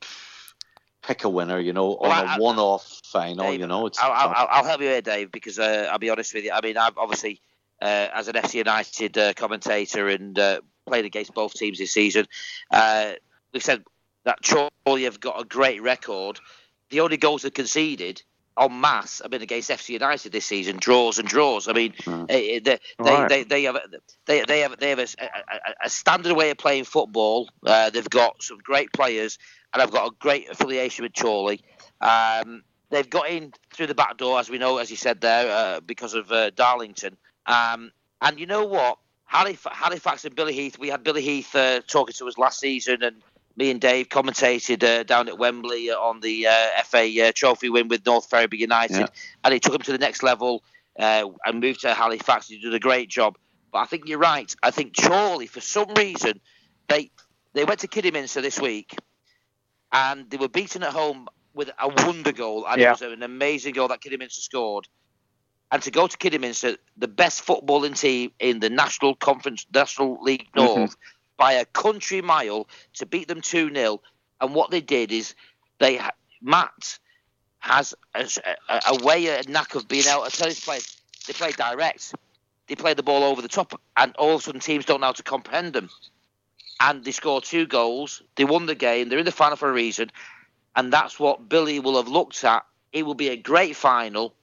pick a winner. You know, on well, I, a one-off final. Dave, you know, it's. I'll, I'll, I'll help you here, Dave, because uh, I'll be honest with you. I mean, I've obviously, uh, as an F C United uh, commentator and uh, played against both teams this season, uh, we said that Chorley have got a great record. The only goals they conceded en masse have been against F C United this season, draws and draws. I mean, mm. they, they, right. they, they have they they have they have a, a, a standard way of playing football. Uh, they've got some great players, and I've got a great affiliation with Chorley. Um, they've got in through the back door, as we know, as you said there, uh, because of uh, Darlington. Um, and you know what? Halifax, Halifax and Billy Heath. We had Billy Heath uh, talking to us last season, and me and Dave commentated uh, down at Wembley on the uh, F A uh, Trophy win with North Ferriby United, yeah. and he took him to the next level uh, and moved to Halifax. He did a great job. But I think you're right. I think Chorley, for some reason, they they went to Kidderminster this week, and they were beaten at home with a wonder goal, and yeah. it was an amazing goal that Kidderminster scored. And to go to Kidderminster, the best footballing team in the National Conference, National League North, mm-hmm. by a country mile, to beat them two nil. And what they did is, they Matt has a, a, a way, a knack of being able to tell his players, they play direct. They play the ball over the top, and all of a sudden teams don't know how to comprehend them. And they scored two goals. They won the game. They're in the final for a reason. And that's what Billy will have looked at. It will be a great final.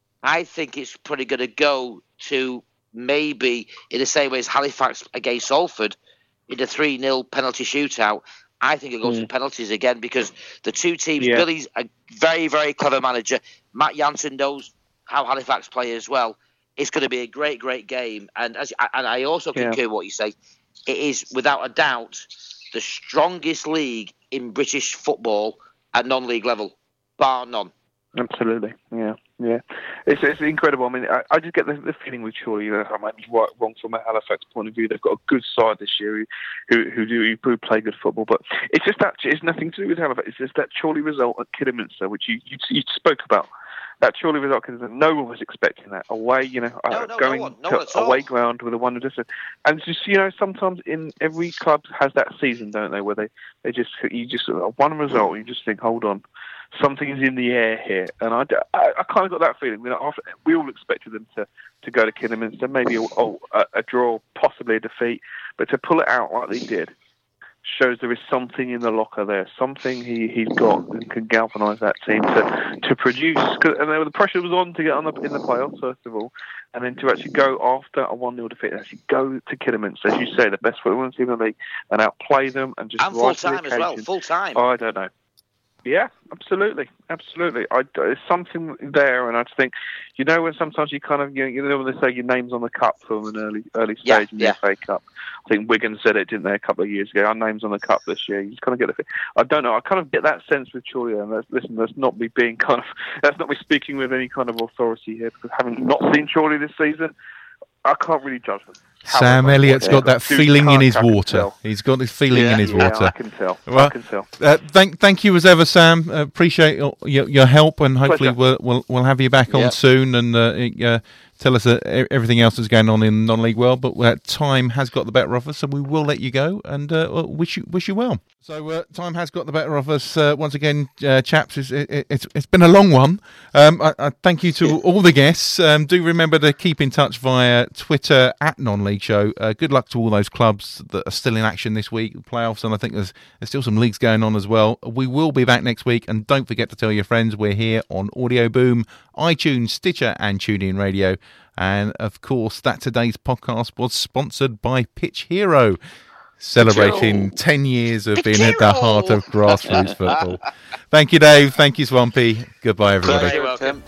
I think it's probably going to go to maybe in the same way as Halifax against Salford in a three nil penalty shootout. I think it goes mm. to penalties again, because the two teams, yeah. Billy's a very, very clever manager. Matt Jansen knows how Halifax play as well. It's going to be a great, great game. And as and I also concur yeah. with what you say. It is, without a doubt, the strongest league in British football at non-league level, bar none. Absolutely, yeah, yeah. It's it's incredible. I mean, I, I just get the, the feeling with Chorley, you know, I might be right, wrong from a Halifax point of view. They've got a good side this year who who do who play good football, but it's just that it's nothing to do with Halifax. It's just that Chorley result at Kidderminster, which you you, you spoke about. That Chorley result, because no one was expecting that away. You know, no, uh, no, going no one, no to one away ground with a one distance, and just you know, sometimes in every club has that season, don't they, where they they just you just uh, one result, and you just think, hold on. Something is in the air here, and I, I, I kind of got that feeling. You know, after, we all expected them to, to go to Kidderminster, maybe a, a, a draw, possibly a defeat, but to pull it out like they did shows there is something in the locker there, something he, he's got and can galvanise that team to, to produce. And the pressure was on to get on the, in the playoffs, first of all, and then to actually go after a one nil defeat and actually go to Kidderminster, as you say, the best football team in the league, and outplay them and just and full time as well, full time. Oh, I don't know. Yeah, absolutely, absolutely. I, there's something there, and I just think, you know, when sometimes you kind of, you know, you know when they say your name's on the cup from an early early stage yeah, in the yeah. F A Cup. I think Wigan said it, didn't they, a couple of years ago? Our name's on the cup this year. You just kind of get the. I don't know. I kind of get that sense with Chorley. And that's, listen, that's not me being kind of. That's not me speaking with any kind of authority here, because having not seen Chorley this season, I can't really judge them. Sam However, Elliott's got that feeling in his water. He's got this feeling yeah, in his yeah, water. I can tell. Well, I can tell. Uh, thank, thank you as ever, Sam. Uh, appreciate your, your, your help, and hopefully we'll, we'll we'll have you back on yep. soon, and uh, uh, tell us uh, everything else that's going on in non-league world. But uh, time has got the better of us, so we will let you go, and uh, wish you wish you well. So uh, time has got the better of us uh, once again, uh, chaps. It's, it, it's it's been a long one. Um, I, I thank you to yeah. all the guests. Um, do remember to keep in touch via Twitter at Non-League Show. Uh, good luck to all those clubs that are still in action this week, playoffs, and I think there's there's still some leagues going on as well. We will be back next week, and don't forget to tell your friends we're here on Audio Boom, iTunes, Stitcher, and TuneIn Radio. And of course, that today's podcast was sponsored by Pitch Hero, celebrating ten years of being at the heart of grassroots football. Thank you, Dave. Thank you, Swampy. Goodbye, everybody. You're welcome.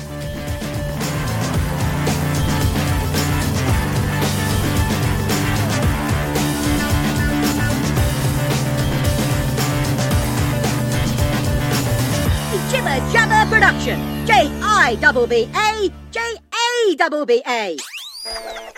Jibber Jabber Production. J I B B A J A B B A.